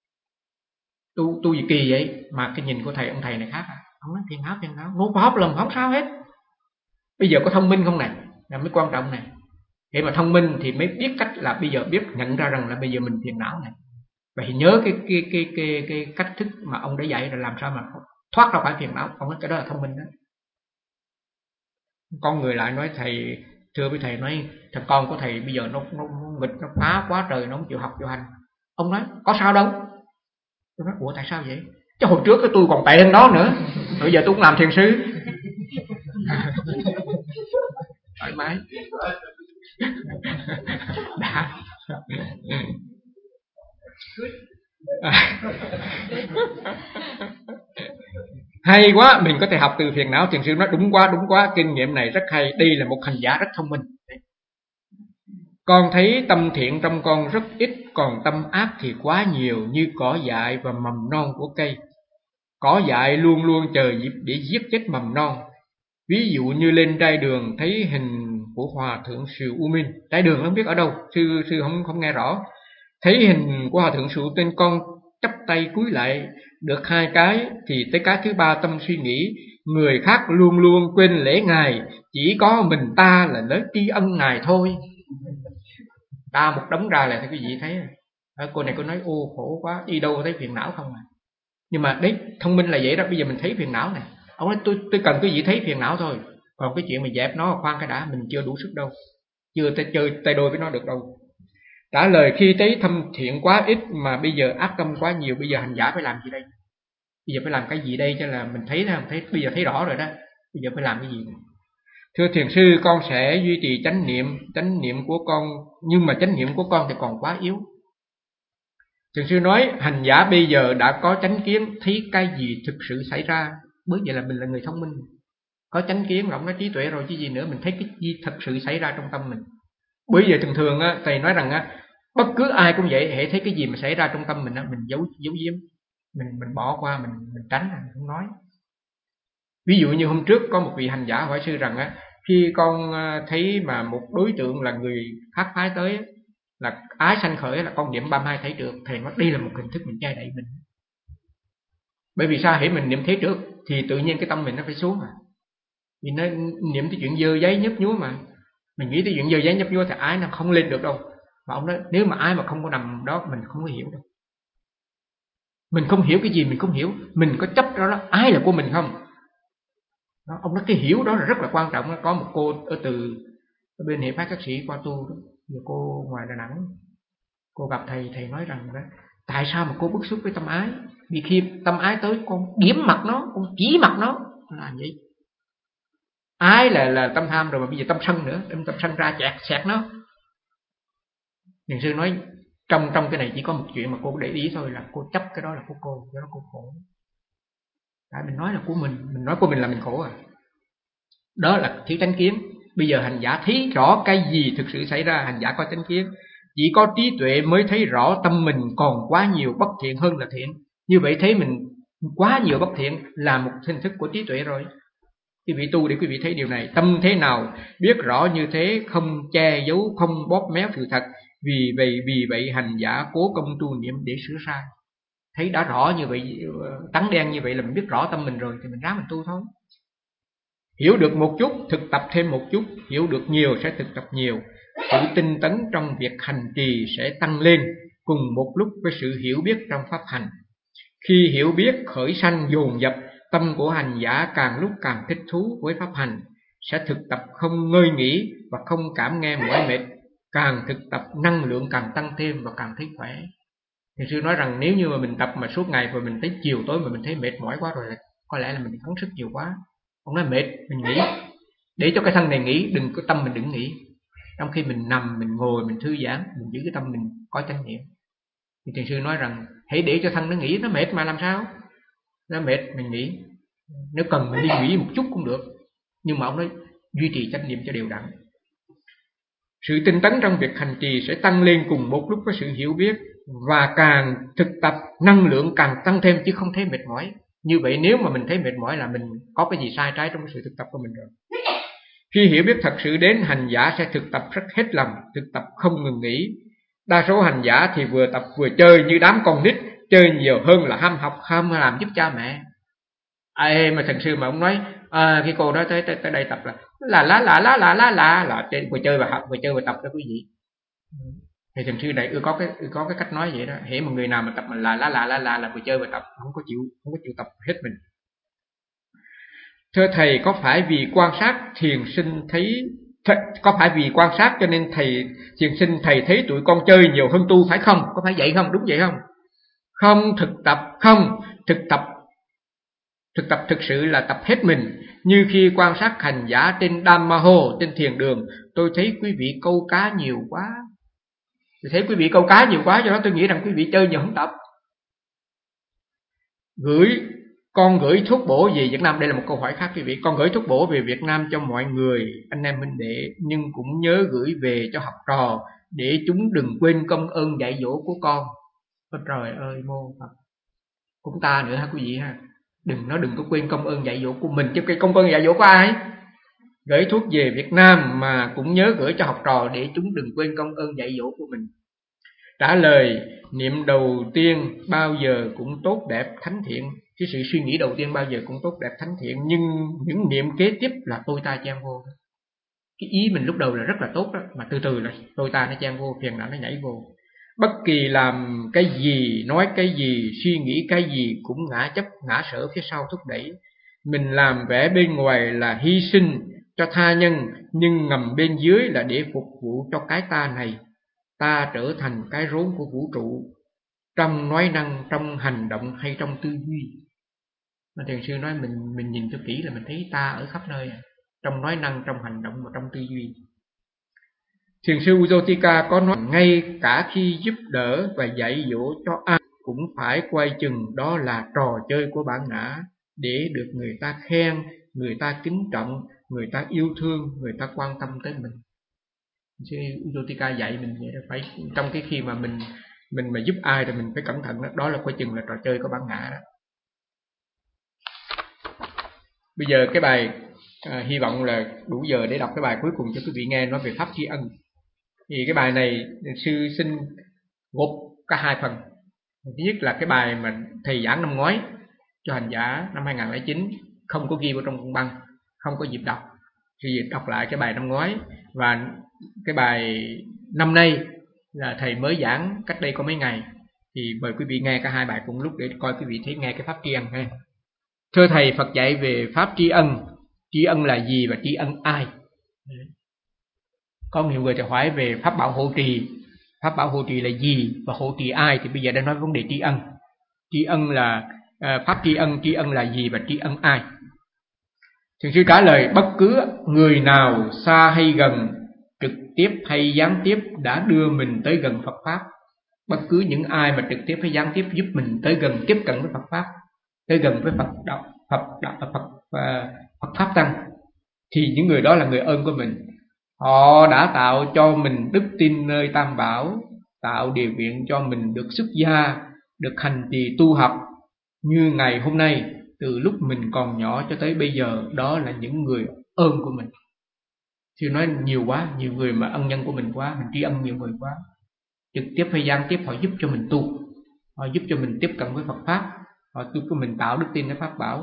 Tu gì kỳ vậy? Mà cái nhìn của thầy, ông thầy này khác à? Ông nói phiền não, ngu pháp lòng không sao hết. Bây giờ có thông minh không này là mới quan trọng này. Để mà thông minh thì mới biết cách là bây giờ biết nhận ra rằng là bây giờ mình phiền não này. Vậy nhớ cái cách thức mà ông đã dạy, rồi làm sao mà thoát ra khỏi phiền não. Ông nói cái đó là thông minh đó. Con người lại nói thầy, thưa với thầy, nói thằng con của thầy bây giờ nó nghịch, nó phá quá trời, nó không chịu học chịu hành. Ông nói có sao đâu. Tôi nói ủa tại sao vậy? Chứ hồi trước cái tôi còn tệ hơn đó nữa, bây giờ tôi cũng làm thiền sư. Thoải mái. Đã. Hay quá, mình có thể học từ phiền não. Thiền sư nói đúng quá, kinh nghiệm này rất hay. Đây là một hành giả rất thông minh. Con thấy tâm thiện trong con rất ít, còn tâm ác thì quá nhiều, như cỏ dại và mầm non của cây. Cỏ dại luôn luôn chờ dịp để giết chết mầm non. Ví dụ như lên trai đường thấy hình của Hòa Thượng Sìu U Minh. Trai đường không biết ở đâu, sư không nghe rõ. Thấy hình của Hòa Thượng Sìu tên con chắp tay cúi lại được 2 cái, thì tới cái thứ 3 tâm suy nghĩ người khác luôn luôn quên lễ Ngài, chỉ có mình ta là lớn tri ân Ngài thôi. Ta một đống ra là quý vị thấy. Cô này cô nói ô khổ quá, đi đâu thấy phiền não không à. Nhưng mà đấy, thông minh là vậy đó. Bây giờ mình thấy phiền não này, ông nói tôi cần quý vị thấy phiền não thôi, còn cái chuyện mà dẹp nó khoan cái đã, mình chưa đủ sức đâu, chưa chơi tay đôi với nó được đâu. Trả lời khi thấy thâm thiện quá ít mà bây giờ ác tâm quá nhiều, bây giờ hành giả phải làm gì đây? Bây giờ phải làm cái gì đây cho là mình thấy ra, thấy bây giờ thấy rõ rồi đó. Bây giờ phải làm cái gì? Thưa thiền sư, con sẽ duy trì chánh niệm của con, nhưng mà chánh niệm của con thì còn quá yếu. Thiền sư nói hành giả bây giờ đã có chánh kiến, thấy cái gì thực sự xảy ra, bởi vậy là mình là người thông minh. Có chánh kiến là ông nói trí tuệ rồi chứ gì nữa, mình thấy cái gì thật sự xảy ra trong tâm mình. Bởi vậy thường thường á, thầy nói rằng á, bất cứ ai cũng vậy, hễ thấy cái gì mà xảy ra trong tâm mình á, mình giấu giếm, mình bỏ qua, mình tránh, mình không nói. Ví dụ như hôm trước có một vị hành giả hỏi sư rằng á, khi con thấy mà một đối tượng là người khác phái tới là ái sanh khởi, là con niệm 32 thấy được. Thầy nói đây là một hình thức mình che đậy mình. Bởi vì sao? Hễ mình niệm thấy trước thì tự nhiên cái tâm mình nó phải xuống mà. Vì nó niệm cái chuyện dơ giấy nhấp nhúa mà. Mình nghĩ tới chuyện dơ dáng nhấp nhô thì ái nó không lên được đâu. Mà ông nói nếu mà ai mà không có nằm đó mình không có hiểu đâu. Mình không hiểu cái gì mình không hiểu. Mình có chấp đó ái là của mình không đó. Ông nói cái hiểu đó là rất là quan trọng. Có một cô ở bên Hiệp Phát Các Sĩ qua tu đó, giờ cô ngoài Đà Nẵng, cô gặp thầy nói rằng đó, tại sao mà cô bức xúc với tâm ái? Vì khi tâm ái tới con điểm mặt nó, con chỉ mặt nó là vậy. Ái là tâm tham rồi mà bây giờ tâm sân nữa, tâm sân ra chẹt nó. Thiền sư nói trong cái này chỉ có một chuyện mà cô để ý thôi, là cô chấp cái đó là của cô, cho nó cô khổ. Tại mình nói là của mình nói của mình là mình khổ à. Đó là thiếu chánh kiến. Bây giờ hành giả thấy rõ cái gì thực sự xảy ra, hành giả có chánh kiến. Chỉ có trí tuệ mới thấy rõ tâm mình còn quá nhiều bất thiện hơn là thiện. Như vậy thấy mình quá nhiều bất thiện là một hình thức của trí tuệ rồi. Quý vị tu để quý vị thấy điều này. Tâm thế nào biết rõ như thế, không che giấu, không bóp méo sự thật. Vì vậy hành giả cố công tu niệm để sửa sai. Thấy đã rõ như vậy, trắng đen như vậy là mình biết rõ tâm mình rồi, thì mình ráng mình tu thôi. Hiểu được một chút, thực tập thêm một chút. Hiểu được nhiều sẽ thực tập nhiều. Sự tinh tấn trong việc hành trì sẽ tăng lên cùng một lúc với sự hiểu biết trong pháp hành. Khi hiểu biết khởi sanh dồn dập, tâm của hành giả càng lúc càng thích thú với pháp hành, sẽ thực tập không ngơi nghỉ và không cảm nghe mỏi mệt. Càng thực tập năng lượng càng tăng thêm và càng thấy khỏe. Thì sư nói rằng nếu như mà mình tập mà suốt ngày và mình tới chiều tối mà mình thấy mệt mỏi quá rồi, có lẽ là mình phóng sức nhiều quá. Ông nói mệt mình nghỉ, để cho cái thân này nghỉ, đừng có tâm mình đừng nghỉ. Trong khi mình nằm, mình ngồi, mình thư giãn, mình giữ cái tâm mình có chánh niệm. Thì thiền sư nói rằng hãy để cho thân nó nghỉ, nó mệt mà làm sao? Nó mệt mình nghỉ, nếu cần mình đi nghỉ một chút cũng được, nhưng mà ông nói duy trì chánh niệm cho đều đặn. Sự tinh tấn trong việc hành trì sẽ tăng lên cùng một lúc với sự hiểu biết, và càng thực tập năng lượng càng tăng thêm chứ không thấy mệt mỏi. Như vậy nếu mà mình thấy mệt mỏi là mình có cái gì sai trái trong sự thực tập của mình rồi. Khi hiểu biết thật sự đến, hành giả sẽ thực tập rất hết lòng, thực tập không ngừng nghỉ. Đa số hành giả thì vừa tập vừa chơi như đám con nít, chơi nhiều hơn là ham học, ham làm giúp cha mẹ. Ai mà thần sư mà ông nói cái cô đó tới đây tập là vừa chơi và học, vừa chơi và tập đó quý vị. Thì thần sư này có cái cách nói vậy đó. Hễ một người nào mà tập mà là vừa chơi và tập, không có chịu tập hết mình. Thưa thầy, có phải vì quan sát thiền sinh cho nên thiền sinh thầy thấy tụi con chơi nhiều hơn tu phải không? Có phải vậy không? Đúng vậy không? Không, thực tập thực sự là tập hết mình. Như khi quan sát hành giả trên Dhamma Hồ, trên thiền đường, tôi thấy quý vị câu cá nhiều quá. Do đó tôi nghĩ rằng quý vị chơi nhiều hơn tập. Con gửi thuốc bổ về Việt Nam, đây là một câu hỏi khác quý vị. Con gửi thuốc bổ về Việt Nam cho mọi người, anh em huynh đệ, nhưng cũng nhớ gửi về cho học trò để chúng đừng quên công ơn dạy dỗ của con. Ôi trời ơi, mô Phật. Cũng ta nữa ha quý vị ha. Đừng có quên công ơn dạy dỗ của mình, chứ cái công ơn dạy dỗ của ai? Gửi thuốc về Việt Nam mà cũng nhớ gửi cho học trò để chúng đừng quên công ơn dạy dỗ của mình. Trả lời, niệm đầu tiên bao giờ cũng tốt đẹp thánh thiện. Cái sự suy nghĩ đầu tiên bao giờ cũng tốt đẹp thánh thiện, nhưng những niệm kế tiếp là tôi ta chen vô. Cái ý mình lúc đầu là rất là tốt đó, mà từ từ là tôi ta nó chen vô, phiền não nó nhảy vô. Bất kỳ làm cái gì, nói cái gì, suy nghĩ cái gì cũng ngã chấp, ngã sở phía sau thúc đẩy. Mình làm vẻ bên ngoài là hy sinh cho tha nhân, nhưng ngầm bên dưới là để phục vụ cho cái ta này. Ta trở thành cái rốn của vũ trụ, trong nói năng, trong hành động hay trong tư duy. Mà thiền sư nói mình nhìn cho kỹ là mình thấy ta ở khắp nơi, trong nói năng, trong hành động và trong tư duy. Thiền sư Ujotika có nói ngay cả khi giúp đỡ và dạy dỗ cho ai cũng phải quay chừng đó là trò chơi của bản ngã, để được người ta khen, người ta kính trọng, người ta yêu thương, người ta quan tâm tới mình. Sư Ujotika dạy mình vậy đó, phải trong cái khi mà mình mà giúp ai thì mình phải cẩn thận đó, đó là coi chừng là trò chơi của bản ngã đó. Bây giờ cái bài hy vọng là đủ giờ để đọc cái bài cuối cùng cho quý vị nghe, nói về pháp tri ân. Thì cái bài này sư xin gộp cả hai phần. Thứ nhất là cái bài mà thầy giảng năm ngoái cho hành giả năm 2009, không có ghi vào trong công băng, không có dịp đọc. Thì đọc lại cái bài năm ngoái và cái bài năm nay là thầy mới giảng cách đây có mấy ngày, thì mời quý vị nghe cả hai bài cùng lúc để coi quý vị thấy nghe cái pháp tri ân ha. Thưa thầy, Phật dạy về pháp tri ân là gì và tri ân ai? Có nhiều người thì hỏi về pháp bảo hộ trì, pháp bảo hộ trì là gì và hộ trì ai, thì bây giờ đang nói vấn đề tri ân. Tri ân là pháp tri ân là gì và tri ân ai? Thiền sư trả lời, bất cứ người nào xa hay gần, trực tiếp hay gián tiếp đã đưa mình tới gần Phật Pháp. Bất cứ những ai mà trực tiếp hay gián tiếp giúp mình tới gần, tiếp cận với Phật Pháp, tới gần với Phật Pháp Tăng, thì những người đó là người ơn của mình. Họ đã tạo cho mình đức tin nơi Tam Bảo, tạo điều kiện cho mình được xuất gia, được hành trì tu học như ngày hôm nay. Từ lúc mình còn nhỏ cho tới bây giờ, đó là những người ơn của mình. Thì nói nhiều quá, nhiều người mà ân nhân của mình quá, mình tri ân nhiều người quá. Trực tiếp hay gián tiếp họ giúp cho mình tu, họ giúp cho mình tiếp cận với Phật Pháp, họ giúp cho mình tạo đức tin ở Pháp Bảo.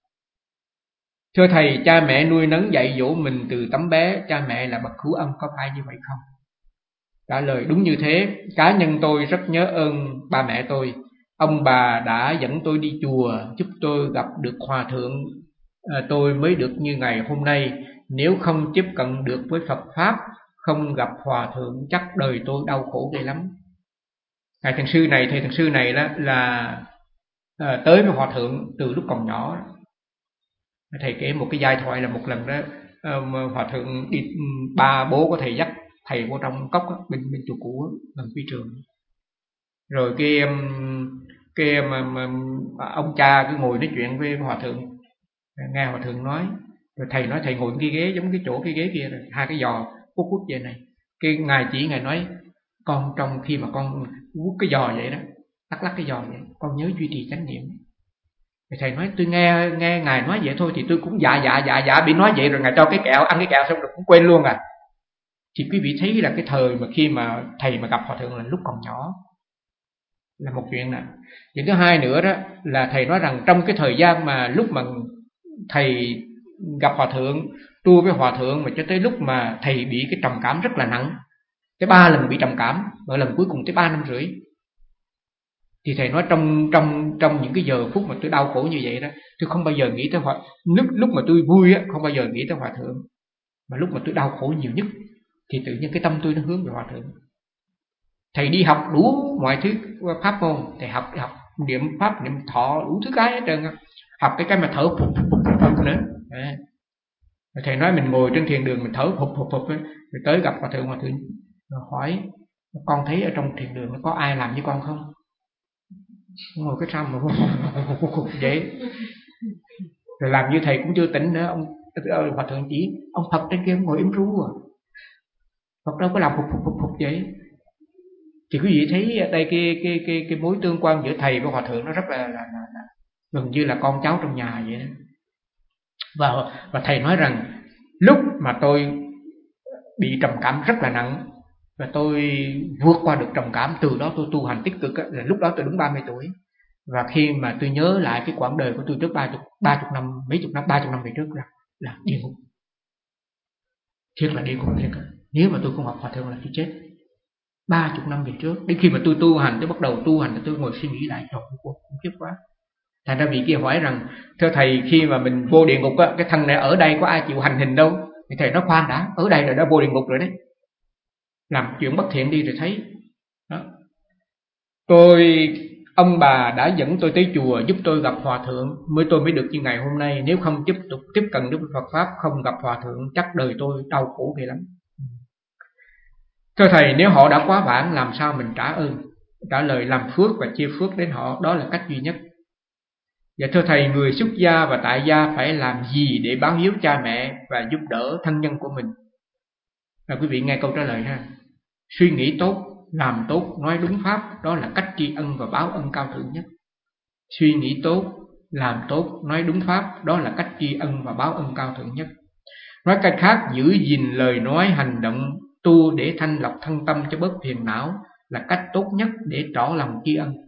Thưa thầy, cha mẹ nuôi nấng dạy dỗ mình từ tấm bé, cha mẹ là bậc hữu ân, có phải như vậy không? Trả lời, đúng như thế. Cá nhân tôi rất nhớ ơn ba mẹ tôi. Ông bà đã dẫn tôi đi chùa, giúp tôi gặp được hòa thượng, tôi mới được như ngày hôm nay. Nếu không tiếp cận được với Phật Pháp, không gặp hòa thượng, chắc đời tôi đau khổ ghê lắm. Thầy thiền sư này là tới với hòa thượng từ lúc còn nhỏ. Thầy kể một cái giai thoại là một lần đó, hòa thượng đi, ba bố của thầy dắt thầy vô trong cốc đó, bên chùa cũ gần phi trường. Rồi cái ông cha cứ ngồi nói chuyện với hòa thượng, nghe hòa thượng nói. Rồi thầy nói, thầy ngồi cái ghế giống cái chỗ cái ghế kia, rồi hai cái giò quất vậy này. Cái ngài chỉ ngài nói, con trong khi mà con quất cái giò vậy đó, lắc cái giò vậy, con nhớ duy trì chánh niệm. Thì thầy nói, tôi nghe ngài nói vậy thôi thì tôi cũng dạ bị nói vậy rồi ngài cho cái kẹo, ăn cái kẹo xong rồi cũng quên luôn à. Thì quý vị thấy là cái thời mà khi mà thầy mà gặp hòa thượng là lúc còn nhỏ là một chuyện nè. Chuyện thứ hai nữa đó là thầy nói rằng trong cái thời gian mà lúc mà thầy gặp hòa thượng, tu với hòa thượng, mà cho tới lúc mà thầy bị cái trầm cảm rất là nặng, tới 3 lần bị trầm cảm, và lần cuối cùng tới 3 năm rưỡi. Thì thầy nói trong những cái giờ phút mà tôi đau khổ như vậy đó, tôi không bao giờ nghĩ tới hòa. Lúc mà tôi vui á, không bao giờ nghĩ tới hòa thượng. Mà lúc mà tôi đau khổ nhiều nhất thì tự nhiên cái tâm tôi nó hướng về hòa thượng. Thầy đi học đủ mọi thứ pháp môn, thầy học niệm pháp, niệm thọ, đủ thứ cái hết trơn á. Học cái mà thở phụt nữa. Thầy nói mình ngồi trên thiền đường mình thở phụt rồi tới gặp hòa thượng rồi hỏi, con thấy ở trong thiền đường có ai làm với con không? Ngồi cái sao mà vậy. Rồi làm như thầy cũng chưa tỉnh nữa. Ông hòa thượng chỉ, ông Phật trên kia ngồi im ru à, Phật đâu có làm phục vậy. Thì quý vị thấy ở đây cái mối tương quan giữa thầy và hòa thượng nó rất là gần như là con cháu trong nhà vậy đó. Và thầy nói rằng lúc mà tôi bị trầm cảm rất là nặng và tôi vượt qua được trầm cảm, từ đó tôi tu hành tích cực, là lúc đó tôi đúng 30 tuổi. Và khi mà tôi nhớ lại cái quãng đời của tôi trước 30 năm, mấy chục năm, 30 năm về trước là địa ngục. Thiệt là địa ngục thiệt. Nếu mà tôi không học hòa thượng là tôi chết. 30 năm về trước, đến khi mà tôi tu hành, tôi bắt đầu tu hành, tôi ngồi suy nghĩ lại, trời ơi, khủng khiếp quá. Thành ra vị kia hỏi rằng, thưa thầy, khi mà mình vô địa ngục á, cái thân này ở đây có ai chịu hành hình đâu. Thì thầy nói khoan đã, ở đây rồi đã vô địa ngục rồi đấy, làm chuyện bất thiện đi rồi thấy đó. Ông bà đã dẫn tôi tới chùa, giúp tôi gặp hòa thượng, tôi mới được như ngày hôm nay. Nếu không tiếp cận được Phật Pháp, không gặp hòa thượng, chắc đời tôi đau khổ ghê lắm. Thưa thầy, nếu họ đã quá vãng làm sao mình trả ơn? Trả lời, làm phước và chia phước đến họ, đó là cách duy nhất. Và thưa thầy, người xuất gia và tại gia phải làm gì để báo hiếu cha mẹ và giúp đỡ thân nhân của mình? Quý vị nghe câu trả lời ha. Suy nghĩ tốt, làm tốt, nói đúng pháp, đó là cách tri ân và báo ân cao thượng nhất. Suy nghĩ tốt, làm tốt, nói đúng pháp, đó là cách tri ân và báo ân cao thượng nhất. Nói cách khác, giữ gìn lời nói, hành động, tu để thanh lọc thân tâm cho bớt phiền não là cách tốt nhất để tỏ lòng tri ân.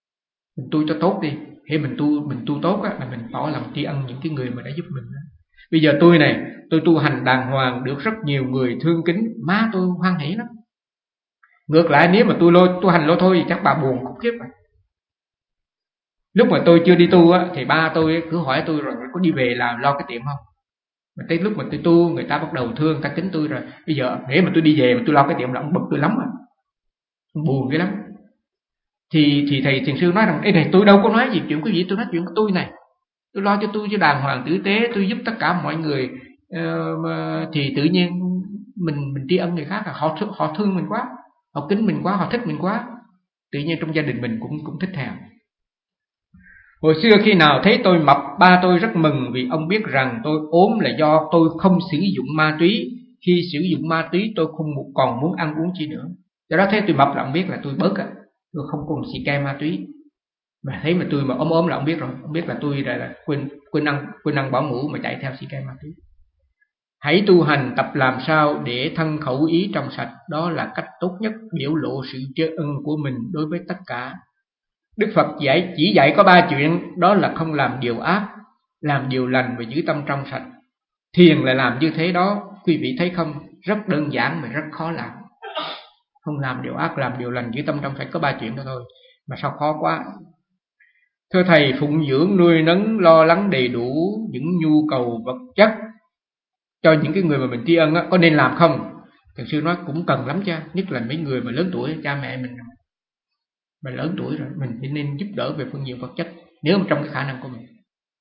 Mình tu cho tốt đi, khi mình tu tốt á, là mình tỏ lòng tri ân những cái người mà đã giúp mình đó. Bây giờ tôi này, tôi tu hành đàng hoàng, được rất nhiều người thương kính, má tôi hoan hỷ lắm. Ngược lại nếu mà tôi hành lô thôi thì chắc bà buồn khủng khiếp. Lúc mà tôi chưa đi tu á, thì ba tôi cứ hỏi tôi rồi có đi về làm lo cái tiệm không. Mà tới lúc mà tôi tu, người ta bắt đầu thương, người ta kính tôi rồi. Bây giờ nếu mà tôi đi về mà tôi lo cái tiệm là ông bực tôi lắm, buồn cái lắm. Thì thầy thiền sư nói rằng: Ê này, tôi đâu có nói gì chuyện quý vị, tôi nói chuyện của tôi này. Tôi lo cho tôi cho đàng hoàng tử tế, tôi giúp tất cả mọi người. Thì tự nhiên mình tri ân người khác, họ thương mình quá, họ kính mình quá, họ thích mình quá, tự nhiên trong gia đình mình cũng thích theo. Hồi xưa khi nào thấy tôi mập, ba tôi rất mừng, vì ông biết rằng tôi ốm là do tôi không sử dụng ma túy. Khi sử dụng ma túy tôi không còn muốn ăn uống chi nữa. Do đó thấy tôi mập là ông biết là tôi bớt á, tôi không còn xì ke ma túy. Mà thấy mà tôi mà ốm là ông biết rồi, ông biết là tôi là quên ăn bỏ ngủ mà chạy theo xì ke ma túy. Hãy tu hành tập làm sao để thân khẩu ý trong sạch, đó là cách tốt nhất biểu lộ sự tri ân của mình đối với tất cả. Đức Phật chỉ dạy có 3 chuyện, đó là không làm điều ác, làm điều lành và giữ tâm trong sạch. Thiền là làm như thế đó, quý vị thấy không? Rất đơn giản mà rất khó làm. Không làm điều ác, làm điều lành, giữ tâm trong sạch, có 3 chuyện đó thôi mà sao khó quá. Thưa thầy, phụng dưỡng nuôi nấng lo lắng đầy đủ những nhu cầu vật chất cho những cái người mà mình tri ân á, có nên làm không? Thiền sư nói cũng cần lắm chứ, nhất là mấy người mà lớn tuổi, cha mẹ mình mà lớn tuổi rồi, mình phải nên giúp đỡ về phương diện vật chất nếu mà trong cái khả năng của mình.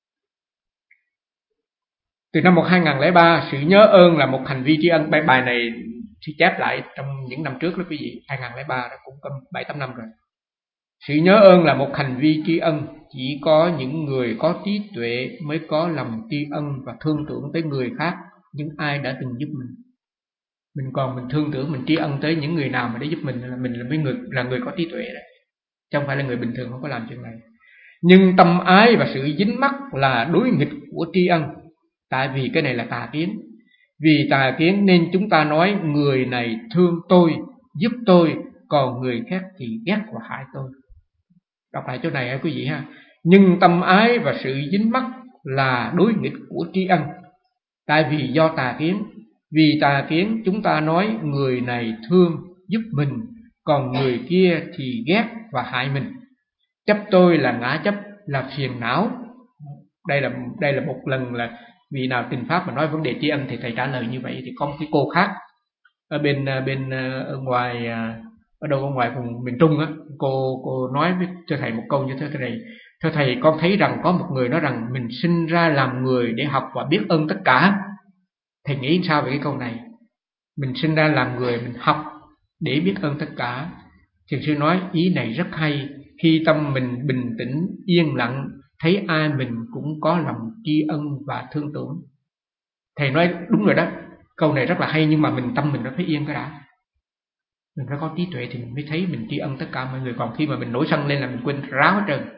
Từ năm 2003, sự nhớ ơn là một hành vi tri ân. Bài này thì chép lại trong những năm trước đó quý vị, 2003 đó cũng có 7-8 năm rồi. Sự nhớ ơn là một hành vi tri ân, chỉ có những người có trí tuệ mới có lòng tri ân và thương tưởng tới người khác, những ai đã từng giúp mình. Mình thương tưởng, mình tri ân tới những người nào mà đã giúp mình là người có trí tuệ đấy, chứ không phải là người bình thường không có làm chuyện này. Nhưng tâm ái và sự dính mắc là đối nghịch của tri ân, tại vì cái này là tà kiến. Vì tà kiến nên chúng ta nói người này thương tôi, giúp tôi, còn người khác thì ghét và hại tôi. Đọc lại chỗ này hả quý vị ha. Nhưng tâm ái và sự dính mắc là đối nghịch của tri ân, tại vì do tà kiến. Vì tà kiến chúng ta nói người này thương giúp mình, còn người kia thì ghét và hại mình. Chấp tôi là ngã chấp, là phiền não. Đây là một lần là vị nào trình pháp mà nói vấn đề tri ân thì thầy trả lời như vậy. Thì có một cái cô khác ở ở ngoài, ở đâu ở ngoài vùng miền Trung á, cô nói với thưa thầy một câu như thế này: thưa thầy, con thấy rằng có một người nói rằng mình sinh ra làm người để học và biết ơn tất cả. Thầy nghĩ sao về cái câu này? Mình sinh ra làm người, mình học để biết ơn tất cả. Thiền sư nói ý này rất hay. Khi tâm mình bình tĩnh, yên lặng, thấy ai mình cũng có lòng tri ân và thương tưởng. Thầy nói đúng rồi đó, câu này rất là hay, nhưng mà tâm mình nó phải yên cái đã. Mình phải có trí tuệ thì mình mới thấy mình tri ân tất cả mọi người. Còn khi mà mình nổi sân lên là mình quên ráo hết trơn.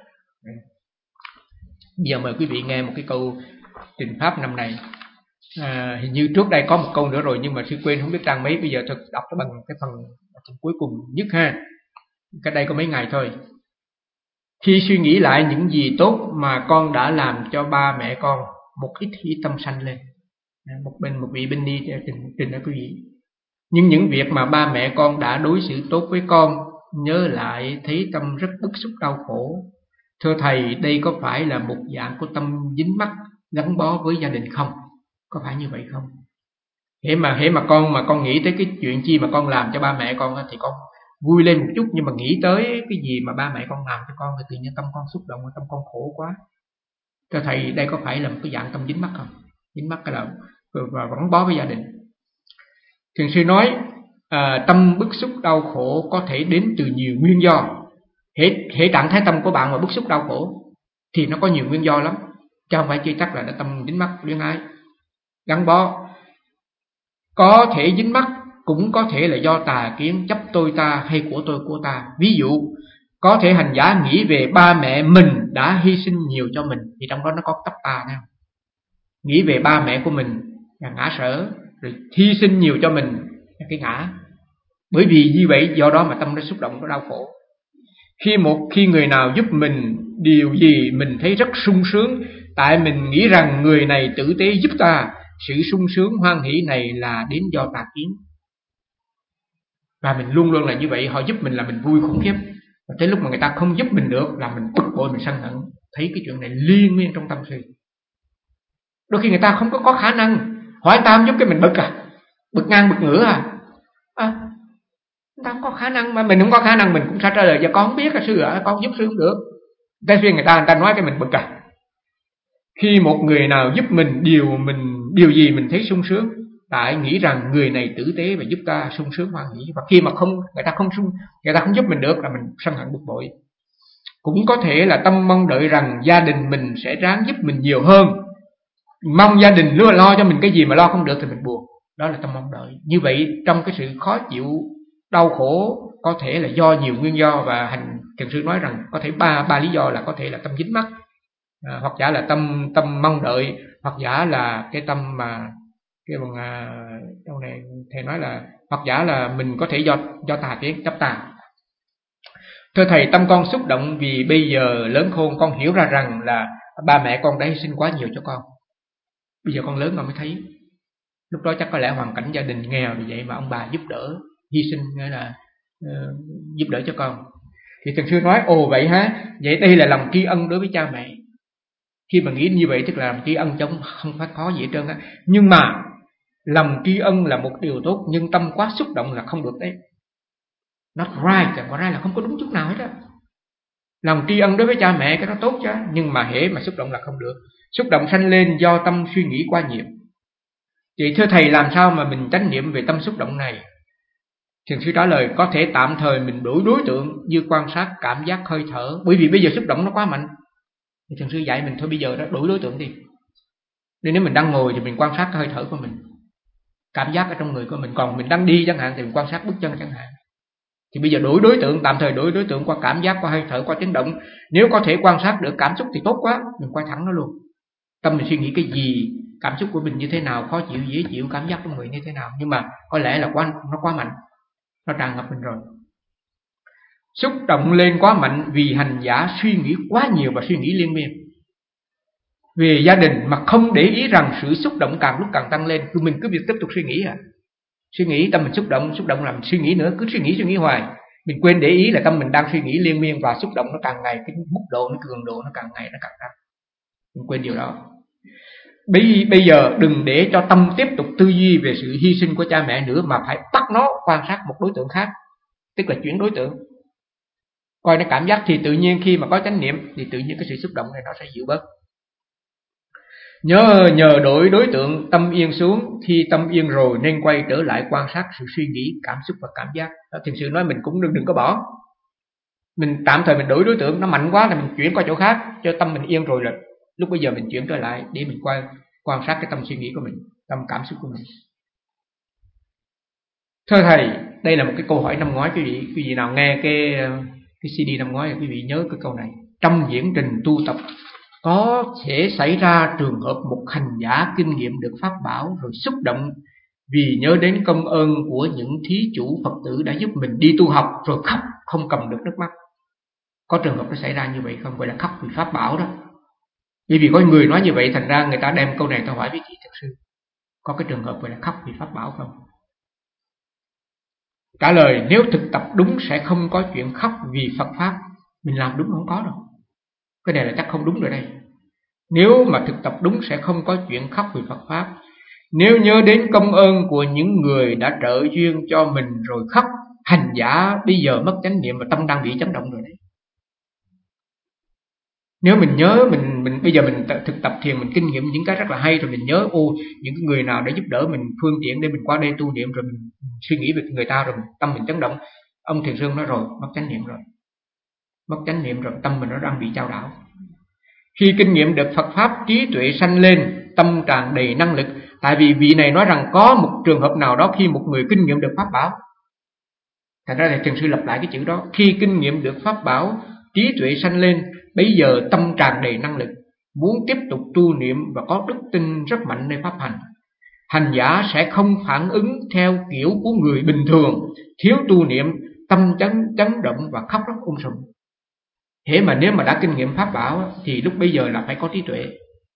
Giờ mời quý vị nghe một cái câu trình pháp năm này. Hình như trước đây có một câu nữa rồi, nhưng mà sư quên không biết trang mấy. Bây giờ tôi đọc nó bằng cái phần cuối cùng nhất ha. Cái đây có mấy ngày thôi. Khi suy nghĩ lại những gì tốt mà con đã làm cho ba mẹ con, một ít hỷ tâm sanh lên. Một vị bên đi trình đó quý vị. Nhưng những việc mà ba mẹ con đã đối xử tốt với con, nhớ lại thấy tâm rất bức xúc đau khổ. Thưa thầy, đây có phải là một dạng của tâm dính mắc gắn bó với gia đình không? Có phải như vậy không? Hễ mà con nghĩ tới cái chuyện chi mà con làm cho ba mẹ con thì con vui lên một chút, nhưng mà nghĩ tới cái gì mà ba mẹ con làm cho con thì tự nhiên tâm con xúc động, tâm con khổ quá. Thưa thầy, đây có phải là một cái dạng tâm dính mắc không? Dính mắc cái là và gắn bó với gia đình. Thiền sư nói tâm bức xúc đau khổ có thể đến từ nhiều nguyên do. Hễ trạng thái tâm của bạn mà bức xúc đau khổ thì nó có nhiều nguyên do lắm, chứ không phải chỉ chắc là tâm dính mắc luyến ái gắn bó. Có thể dính mắc, cũng có thể là do tà kiến chấp tôi ta hay của tôi của ta. Ví dụ có thể hành giả nghĩ về ba mẹ mình đã hy sinh nhiều cho mình, thì trong đó nó có chấp ta nào. Nghĩ về ba mẹ của mình là ngã sở, rồi hy sinh nhiều cho mình là cái ngã. Bởi vì như vậy, do đó mà tâm nó xúc động, nó đau khổ. Khi người nào giúp mình điều gì mình thấy rất sung sướng, Tại mình nghĩ rằng người này tử tế giúp ta, sự sung sướng hoan hỷ này là đến do tà kiến. Và mình luôn luôn là như vậy. Họ giúp mình là mình vui khủng khiếp, và tới lúc mà người ta không giúp mình được là mình bực bội, mình sân hận. Thấy cái chuyện này liên miên trong tâm suy. Đôi khi người ta không có khả năng, hỏi người ta không giúp cái mình bực bực ngang bực ngửa người ta không có khả năng, mà mình không có khả năng mình cũng sẽ trả lời cho con không biết sư ạ, con giúp sư không được. Tới phiên người ta nói cái mình bực Khi một người nào giúp mình điều gì mình thấy sung sướng, tại nghĩ rằng người này tử tế và giúp ta sung sướng hoan hỷ. Và khi mà người ta không giúp mình được là mình sân hận bực bội. Cũng có thể là tâm mong đợi rằng gia đình mình sẽ ráng giúp mình nhiều hơn, mong gia đình luôn lo cho mình cái gì mà lo không được thì mình buồn. Đó là tâm mong đợi. Như vậy trong cái sự khó chịu đau khổ có thể là do nhiều nguyên do, và thiền sư nói rằng có thể ba lý do, là có thể là tâm dính mắc, hoặc giả là tâm mong đợi, hoặc giả là cái tâm mà cái bằng đâu này thầy nói là, hoặc giả là mình có thể do tà kiến chấp tà. Thưa thầy, tâm con xúc động vì bây giờ lớn khôn con hiểu ra rằng là ba mẹ con đã hy sinh quá nhiều cho con. Bây giờ con lớn con mới thấy, lúc đó chắc có lẽ hoàn cảnh gia đình nghèo vì vậy mà ông bà giúp đỡ, hy sinh, nghĩa là giúp đỡ cho con. Thì thiền sư nói ồ vậy hả, vậy đây là lòng tri ân đối với cha mẹ. Khi mà nghĩ như vậy tức là lòng tri ân chứ không phải có gì hết trơn á. Nhưng mà lòng tri ân là một điều tốt, nhưng tâm quá xúc động là không được đấy. Not right, chẳng có right là không có đúng chút nào hết á. Lòng tri ân đối với cha mẹ cái đó tốt chứ, nhưng mà hễ mà xúc động là không được. Xúc động sanh lên do tâm suy nghĩ quá nhiều. Vậy thưa thầy, làm sao mà mình chánh niệm về tâm xúc động này? Thiền sư trả lời có thể tạm thời mình đổi đối tượng như quan sát cảm giác hơi thở, bởi vì bây giờ xúc động nó quá mạnh. Thì thiền sư dạy mình thôi bây giờ đó đổi đối tượng đi. Nên nếu mình đang ngồi thì mình quan sát cái hơi thở của mình, cảm giác ở trong người của mình. Còn mình đang đi chẳng hạn thì mình quan sát bước chân chẳng hạn. Thì bây giờ đổi đối tượng, tạm thời đổi đối tượng qua cảm giác, qua hơi thở, qua chấn động. Nếu có thể quan sát được cảm xúc thì tốt quá, mình quay thẳng nó luôn. Tâm mình suy nghĩ cái gì, cảm xúc của mình như thế nào, khó chịu, dễ chịu, cảm giác trong người như thế nào. Nhưng mà có lẽ là nó quá mạnh, nó tràn ngập mình rồi. Xúc động lên quá mạnh vì hành giả suy nghĩ quá nhiều và suy nghĩ liên miên về gia đình, mà không để ý rằng sự xúc động càng lúc càng tăng lên. Mình cứ việc tiếp tục suy nghĩ suy nghĩ, tâm mình xúc động làm suy nghĩ nữa, cứ suy nghĩ hoài. Mình quên để ý là tâm mình đang suy nghĩ liên miên, và xúc động nó càng ngày, cái mức độ, nó cường độ nó càng ngày nó càng tăng. Mình quên điều đó. Bây giờ đừng để cho tâm tiếp tục tư duy về sự hy sinh của cha mẹ nữa, mà phải bắt nó quan sát một đối tượng khác, tức là chuyển đối tượng, coi nó cảm giác. Thì tự nhiên khi mà có chánh niệm thì tự nhiên cái sự xúc động này nó sẽ dịu bớt. Nhờ đổi đối tượng, tâm yên xuống. Khi tâm yên rồi nên quay trở lại quan sát sự suy nghĩ, cảm xúc và cảm giác. Thiền sư nói mình cũng đừng có bỏ. Mình tạm thời mình đổi đối tượng, nó mạnh quá là mình chuyển qua chỗ khác, cho tâm mình yên rồi là lúc bây giờ mình chuyển trở lại để mình quan sát cái tâm suy nghĩ của mình, tâm cảm xúc của mình. Thưa thầy, đây là một cái câu hỏi năm ngoái. Quý vị nào nghe cái CD năm ngoái, quý vị nhớ cái câu này. Trong diễn trình tu tập có thể xảy ra trường hợp một hành giả kinh nghiệm được pháp bảo rồi xúc động vì nhớ đến công ơn của những thí chủ Phật tử đã giúp mình đi tu học, rồi khóc không cầm được nước mắt. Có trường hợp nó xảy ra như vậy không? Gọi là khóc vì pháp bảo đó. Bởi vì có người nói như vậy, thành ra người ta đem câu này ta hỏi với chị thật sư, có cái trường hợp gọi là khóc vì pháp bảo không? Trả lời, nếu thực tập đúng sẽ không có chuyện khóc vì Phật Pháp. Mình làm đúng không có đâu. Cái này là chắc không đúng rồi đây. Nếu mà thực tập đúng sẽ không có chuyện khóc vì Phật Pháp. Nếu nhớ đến công ơn của những người đã trợ duyên cho mình rồi khóc, hành giả bây giờ mất chánh niệm và tâm đang bị chấn động rồi đấy. Nếu mình nhớ mình bây giờ mình thực tập thiền, mình kinh nghiệm những cái rất là hay, rồi mình nhớ những người nào để giúp đỡ mình, phương tiện để mình qua đây tu niệm, rồi mình suy nghĩ về người ta, rồi tâm mình chấn động. Ông Thiền Sương nói rồi, mất chánh niệm rồi. Mất chánh niệm rồi, tâm mình nó đang bị chao đảo. Khi kinh nghiệm được Phật Pháp, trí tuệ sanh lên, tâm tràn đầy năng lực. Tại vì vị này nói rằng có một trường hợp nào đó khi một người kinh nghiệm được Pháp bảo. Thành ra là Thiền sư lặp lại cái chữ đó. Khi kinh nghiệm được Pháp bảo, trí tuệ sanh lên, bây giờ tâm tràn đầy năng lực, muốn tiếp tục tu niệm và có đức tin rất mạnh nơi pháp hành. Hành giả sẽ không phản ứng theo kiểu của người bình thường, thiếu tu niệm, tâm chấn động và khóc lóc sùng. Thế mà nếu mà đã kinh nghiệm pháp bảo thì lúc bây giờ là phải có trí tuệ.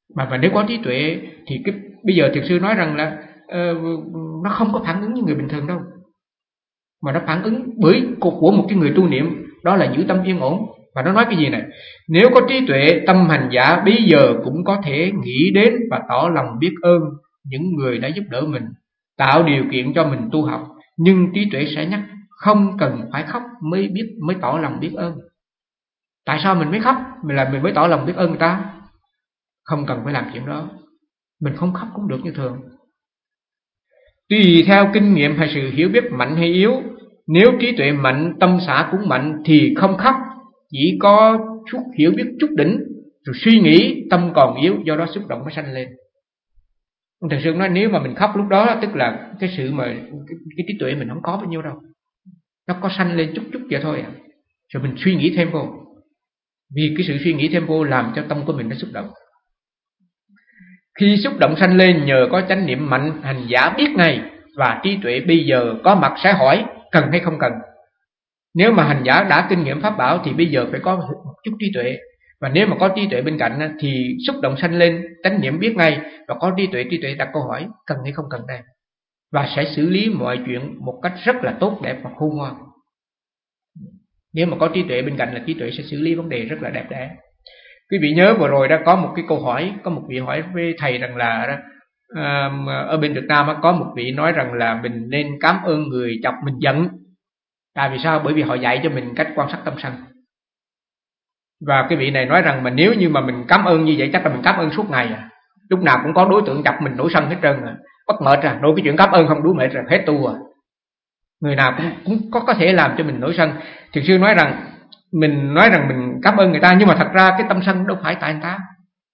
Mà nếu có trí tuệ thì bây giờ thiền sư nói rằng là nó không có phản ứng như người bình thường đâu, mà nó phản ứng của một cái người tu niệm, đó là giữ tâm yên ổn. Và nó nói cái gì này: nếu có trí tuệ, tâm hành giả bây giờ cũng có thể nghĩ đến và tỏ lòng biết ơn những người đã giúp đỡ mình, tạo điều kiện cho mình tu học. Nhưng trí tuệ sẽ nhắc không cần phải khóc mới tỏ lòng biết ơn. Tại sao mình mới khóc? Mình mới tỏ lòng biết ơn người ta. Không cần phải làm chuyện đó, mình không khóc cũng được như thường. Tùy theo kinh nghiệm hay sự hiểu biết mạnh hay yếu, nếu trí tuệ mạnh, tâm xã cũng mạnh thì không khóc, chỉ có chút hiểu biết chút đỉnh, rồi suy nghĩ, tâm còn yếu, do đó xúc động mới sanh lên. Ông Thầy Sương nói nếu mà mình khóc lúc đó, tức là cái sự mà cái trí tuệ mình không có bao nhiêu đâu, nó có sanh lên chút chút vậy thôi à. Rồi mình suy nghĩ thêm vô, vì cái sự suy nghĩ thêm vô làm cho tâm của mình nó xúc động. Khi xúc động sanh lên nhờ có chánh niệm mạnh, hành giả biết ngay, và trí tuệ bây giờ có mặt sẽ hỏi cần hay không cần. Nếu mà hành giả đã kinh nghiệm pháp bảo thì bây giờ phải có một chút trí tuệ. Và nếu mà có trí tuệ bên cạnh thì xúc động sanh lên, chánh niệm biết ngay, và có trí tuệ đặt câu hỏi cần hay không cần đây, và sẽ xử lý mọi chuyện một cách rất là tốt đẹp và khôn ngoan. Nếu mà có trí tuệ bên cạnh là trí tuệ sẽ xử lý vấn đề rất là đẹp đẽ. Quý vị nhớ vừa rồi đã có một cái câu hỏi, có một vị hỏi với thầy rằng là ở bên Việt Nam có một vị nói rằng là mình nên cảm ơn người chọc mình giận. Tại vì sao? Bởi vì họ dạy cho mình cách quan sát tâm sân. Và cái vị này nói rằng mà nếu như mà mình cảm ơn như vậy chắc là mình cảm ơn suốt ngày à. Lúc nào cũng có đối tượng chọc mình nổi sân hết trơn à. Bất mệt à, rồi cái chuyện cảm ơn không đủ mệt rồi, hết tu à. Người nào cũng có thể làm cho mình nổi sân. Thiền sư nói rằng mình nói rằng mình cảm ơn người ta, nhưng mà thật ra cái tâm sân đâu phải tại người ta.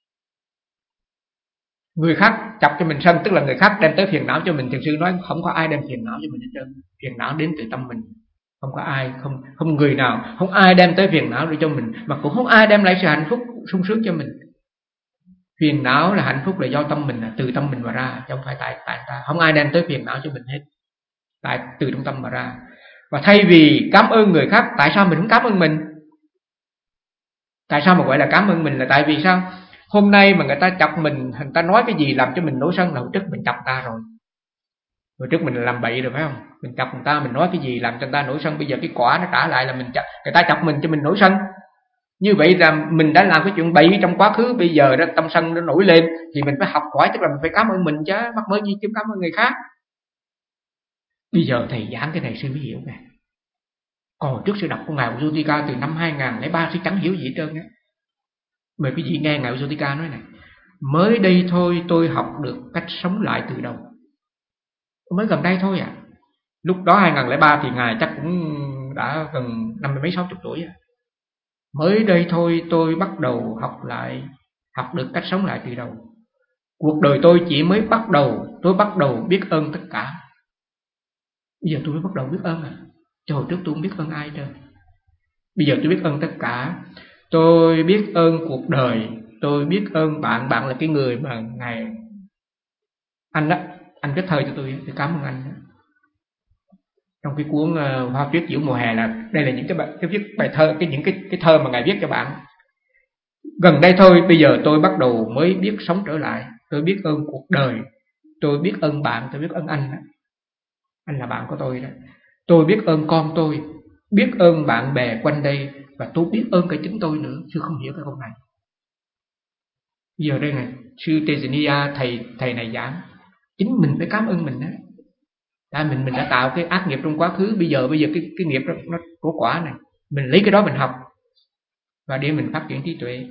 Người khác chọc cho mình sân, tức là người khác đem tới phiền não cho mình. Thiền sư nói không có ai đem phiền não cho mình hết trơn. Phiền não đến từ tâm mình. Không có ai, không người nào, không ai đem tới phiền não để cho mình, mà cũng không ai đem lại sự hạnh phúc sung sướng cho mình. Phiền não là hạnh phúc là do tâm mình, là từ tâm mình mà ra, chứ không phải tại người ta. Không ai đem tới phiền não cho mình hết, từ trong tâm mà ra. Và thay vì cảm ơn người khác, tại sao mình không cảm ơn mình? Tại sao mà gọi là cảm ơn mình? Là tại vì sao? Hôm nay mà người ta chọc mình, người ta nói cái gì làm cho mình nổi sân là hồi trước mình chọc ta rồi. Hồi trước mình làm bậy rồi phải không? Mình chọc người ta, mình nói cái gì làm cho người ta nổi sân, bây giờ cái quả nó trả lại là người ta chọc mình cho mình nổi sân. Như vậy là mình đã làm cái chuyện bậy trong quá khứ, bây giờ đó tâm sân nó nổi lên thì mình phải học hỏi, tức là mình phải cảm ơn mình chứ, mắc mới gì chứ cảm ơn người khác. Bây giờ thầy giảng cái này sư mới hiểu nè. Còn hồi trước sư đọc của ngài Ujotika từ năm 2003 sư chẳng hiểu gì hết trơn á. Mời quý vị nghe ngài Ujotika nói này: mới đây thôi tôi học được cách sống lại từ đầu. Mới gần đây thôi à. Lúc đó 2003 thì ngài chắc cũng đã gần 50 mấy 60 tuổi à. Mới đây thôi tôi bắt đầu học được cách sống lại từ đầu. Cuộc đời tôi chỉ mới bắt đầu, tôi bắt đầu biết ơn tất cả. Bây giờ tôi mới bắt đầu biết ơn à. Chứ hồi trước tôi không biết ơn ai trơn. Bây giờ tôi biết ơn tất cả. Tôi biết ơn cuộc đời, tôi biết ơn bạn. Bạn là cái người mà ngài anh đó, anh viết thơ cho tôi cảm ơn anh đó. Trong cái cuốn Hoa tuyết diễu mùa hè, là đây là những cái viết bài thơ, những cái thơ mà ngài viết cho bạn. Gần đây thôi, bây giờ tôi bắt đầu mới biết sống trở lại. Tôi biết ơn cuộc đời, tôi biết ơn bạn, tôi biết ơn anh đó. Anh là bạn của tôi đó. Tôi biết ơn con tôi, biết ơn bạn bè quanh đây, và tôi biết ơn cả chính tôi nữa. Sư không hiểu cái câu này. Bây giờ đây này, sư Tejaniya thầy này giảng, chính mình phải cảm ơn mình đó. Tại mình đã tạo cái ác nghiệp trong quá khứ, bây giờ cái nghiệp đó, nó của quả này, mình lấy cái đó mình học và để mình phát triển trí tuệ.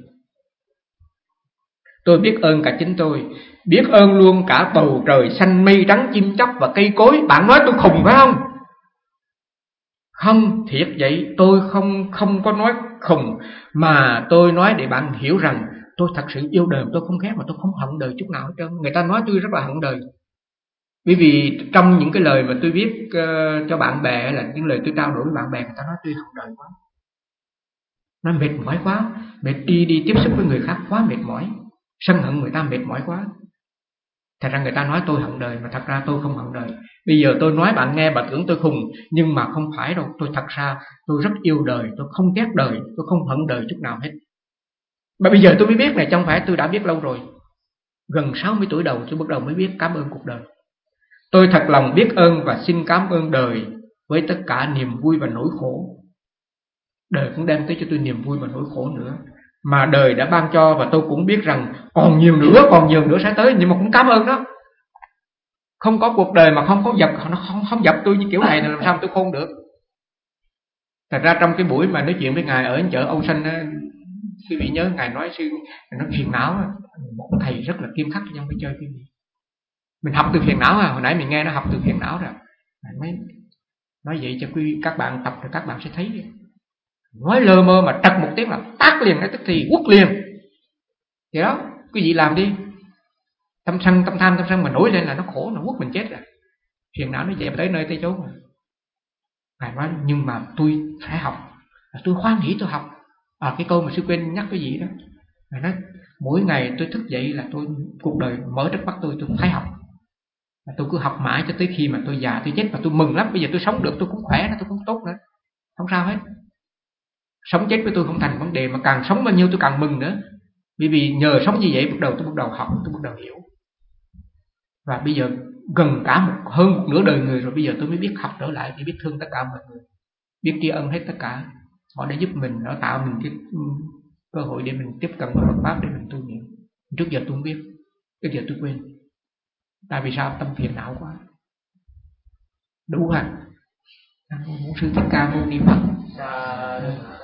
Tôi biết ơn cả chính tôi, biết ơn luôn cả bầu trời xanh, mây trắng, chim chóc và cây cối. Bạn nói tôi khùng phải không? Không, thiệt vậy, tôi không có nói khùng, mà tôi nói để bạn hiểu rằng tôi thật sự yêu đời, tôi không ghét mà tôi không hận đời chút nào hết trơn. Người ta nói tôi rất là hận đời. Bởi vì trong những cái lời mà tôi viết cho bạn bè, là những lời tôi trao đổi với bạn bè, người ta nói tôi hận đời quá, nó mệt mỏi quá, mệt đi tiếp xúc với người khác quá mệt mỏi, sân hận người ta mệt mỏi quá. Thật ra người ta nói tôi hận đời, mà thật ra tôi không hận đời. Bây giờ tôi nói bạn nghe, bạn tưởng tôi khùng, nhưng mà không phải đâu. Tôi thật ra tôi rất yêu đời, tôi không ghét đời, tôi không hận đời chút nào hết. Mà bây giờ tôi mới biết này, chứ không phải tôi đã biết lâu rồi. Gần 60 tuổi đầu tôi bắt đầu mới biết cảm ơn cuộc đời. Tôi thật lòng biết ơn và xin cảm ơn đời với tất cả niềm vui và nỗi khổ. Đời cũng đem tới cho tôi niềm vui và nỗi khổ nữa, mà đời đã ban cho, và tôi cũng biết rằng còn nhiều nữa sẽ tới, nhưng mà cũng cảm ơn đó. Không có cuộc đời mà không có dập, nó không dập tôi như kiểu này, làm sao tôi khôn được. Thật ra trong cái buổi mà nói chuyện với ngài ở chợ Âu Xanh, quý vị nhớ ngài nói nó phiền não, một thầy rất là nghiêm khắc trong cái chơi quý vị. Mình học từ phiền não hồi nãy mình nghe nó học từ phiền não rồi. Ngài nói vậy cho các bạn tập rồi các bạn sẽ thấy. Nói lơ mơ mà trật một tiếng là tát liền, tức thì quất liền. Vậy đó, quý vị làm đi. Tâm sân mà nổi lên là nó khổ, nó quất mình chết rồi. Phiền não nó dẹp tới nơi tới chốn rồi. Ngài nói nhưng mà tôi phải học, tôi hoan hỉ tôi học. Cái câu mà sư quên nhắc cái gì đó. Ngài nói mỗi ngày tôi thức dậy là cuộc đời mở trước mắt tôi phải học. Và tôi cứ học mãi cho tới khi mà tôi già tôi chết, và tôi mừng lắm. Bây giờ tôi sống được, tôi cũng khỏe, tôi cũng tốt nữa, không sao hết. Sống chết với tôi không thành vấn đề, mà càng sống bao nhiêu tôi càng mừng nữa. Bởi vì nhờ sống như vậy tôi bắt đầu học, tôi bắt đầu hiểu. Và bây giờ gần hơn một nửa đời người rồi, bây giờ tôi mới biết học trở lại, để biết thương tất cả mọi người, biết tri ân hết tất cả. Họ đã giúp mình, họ tạo mình cái cơ hội để mình tiếp cận với Phật pháp, để mình tu niệm. Trước giờ tôi không biết, bây giờ tôi quên. Tại vì sao? Tâm phiền não quá. Đủ hả? Sư Thích Ca Mâu Ni Phật.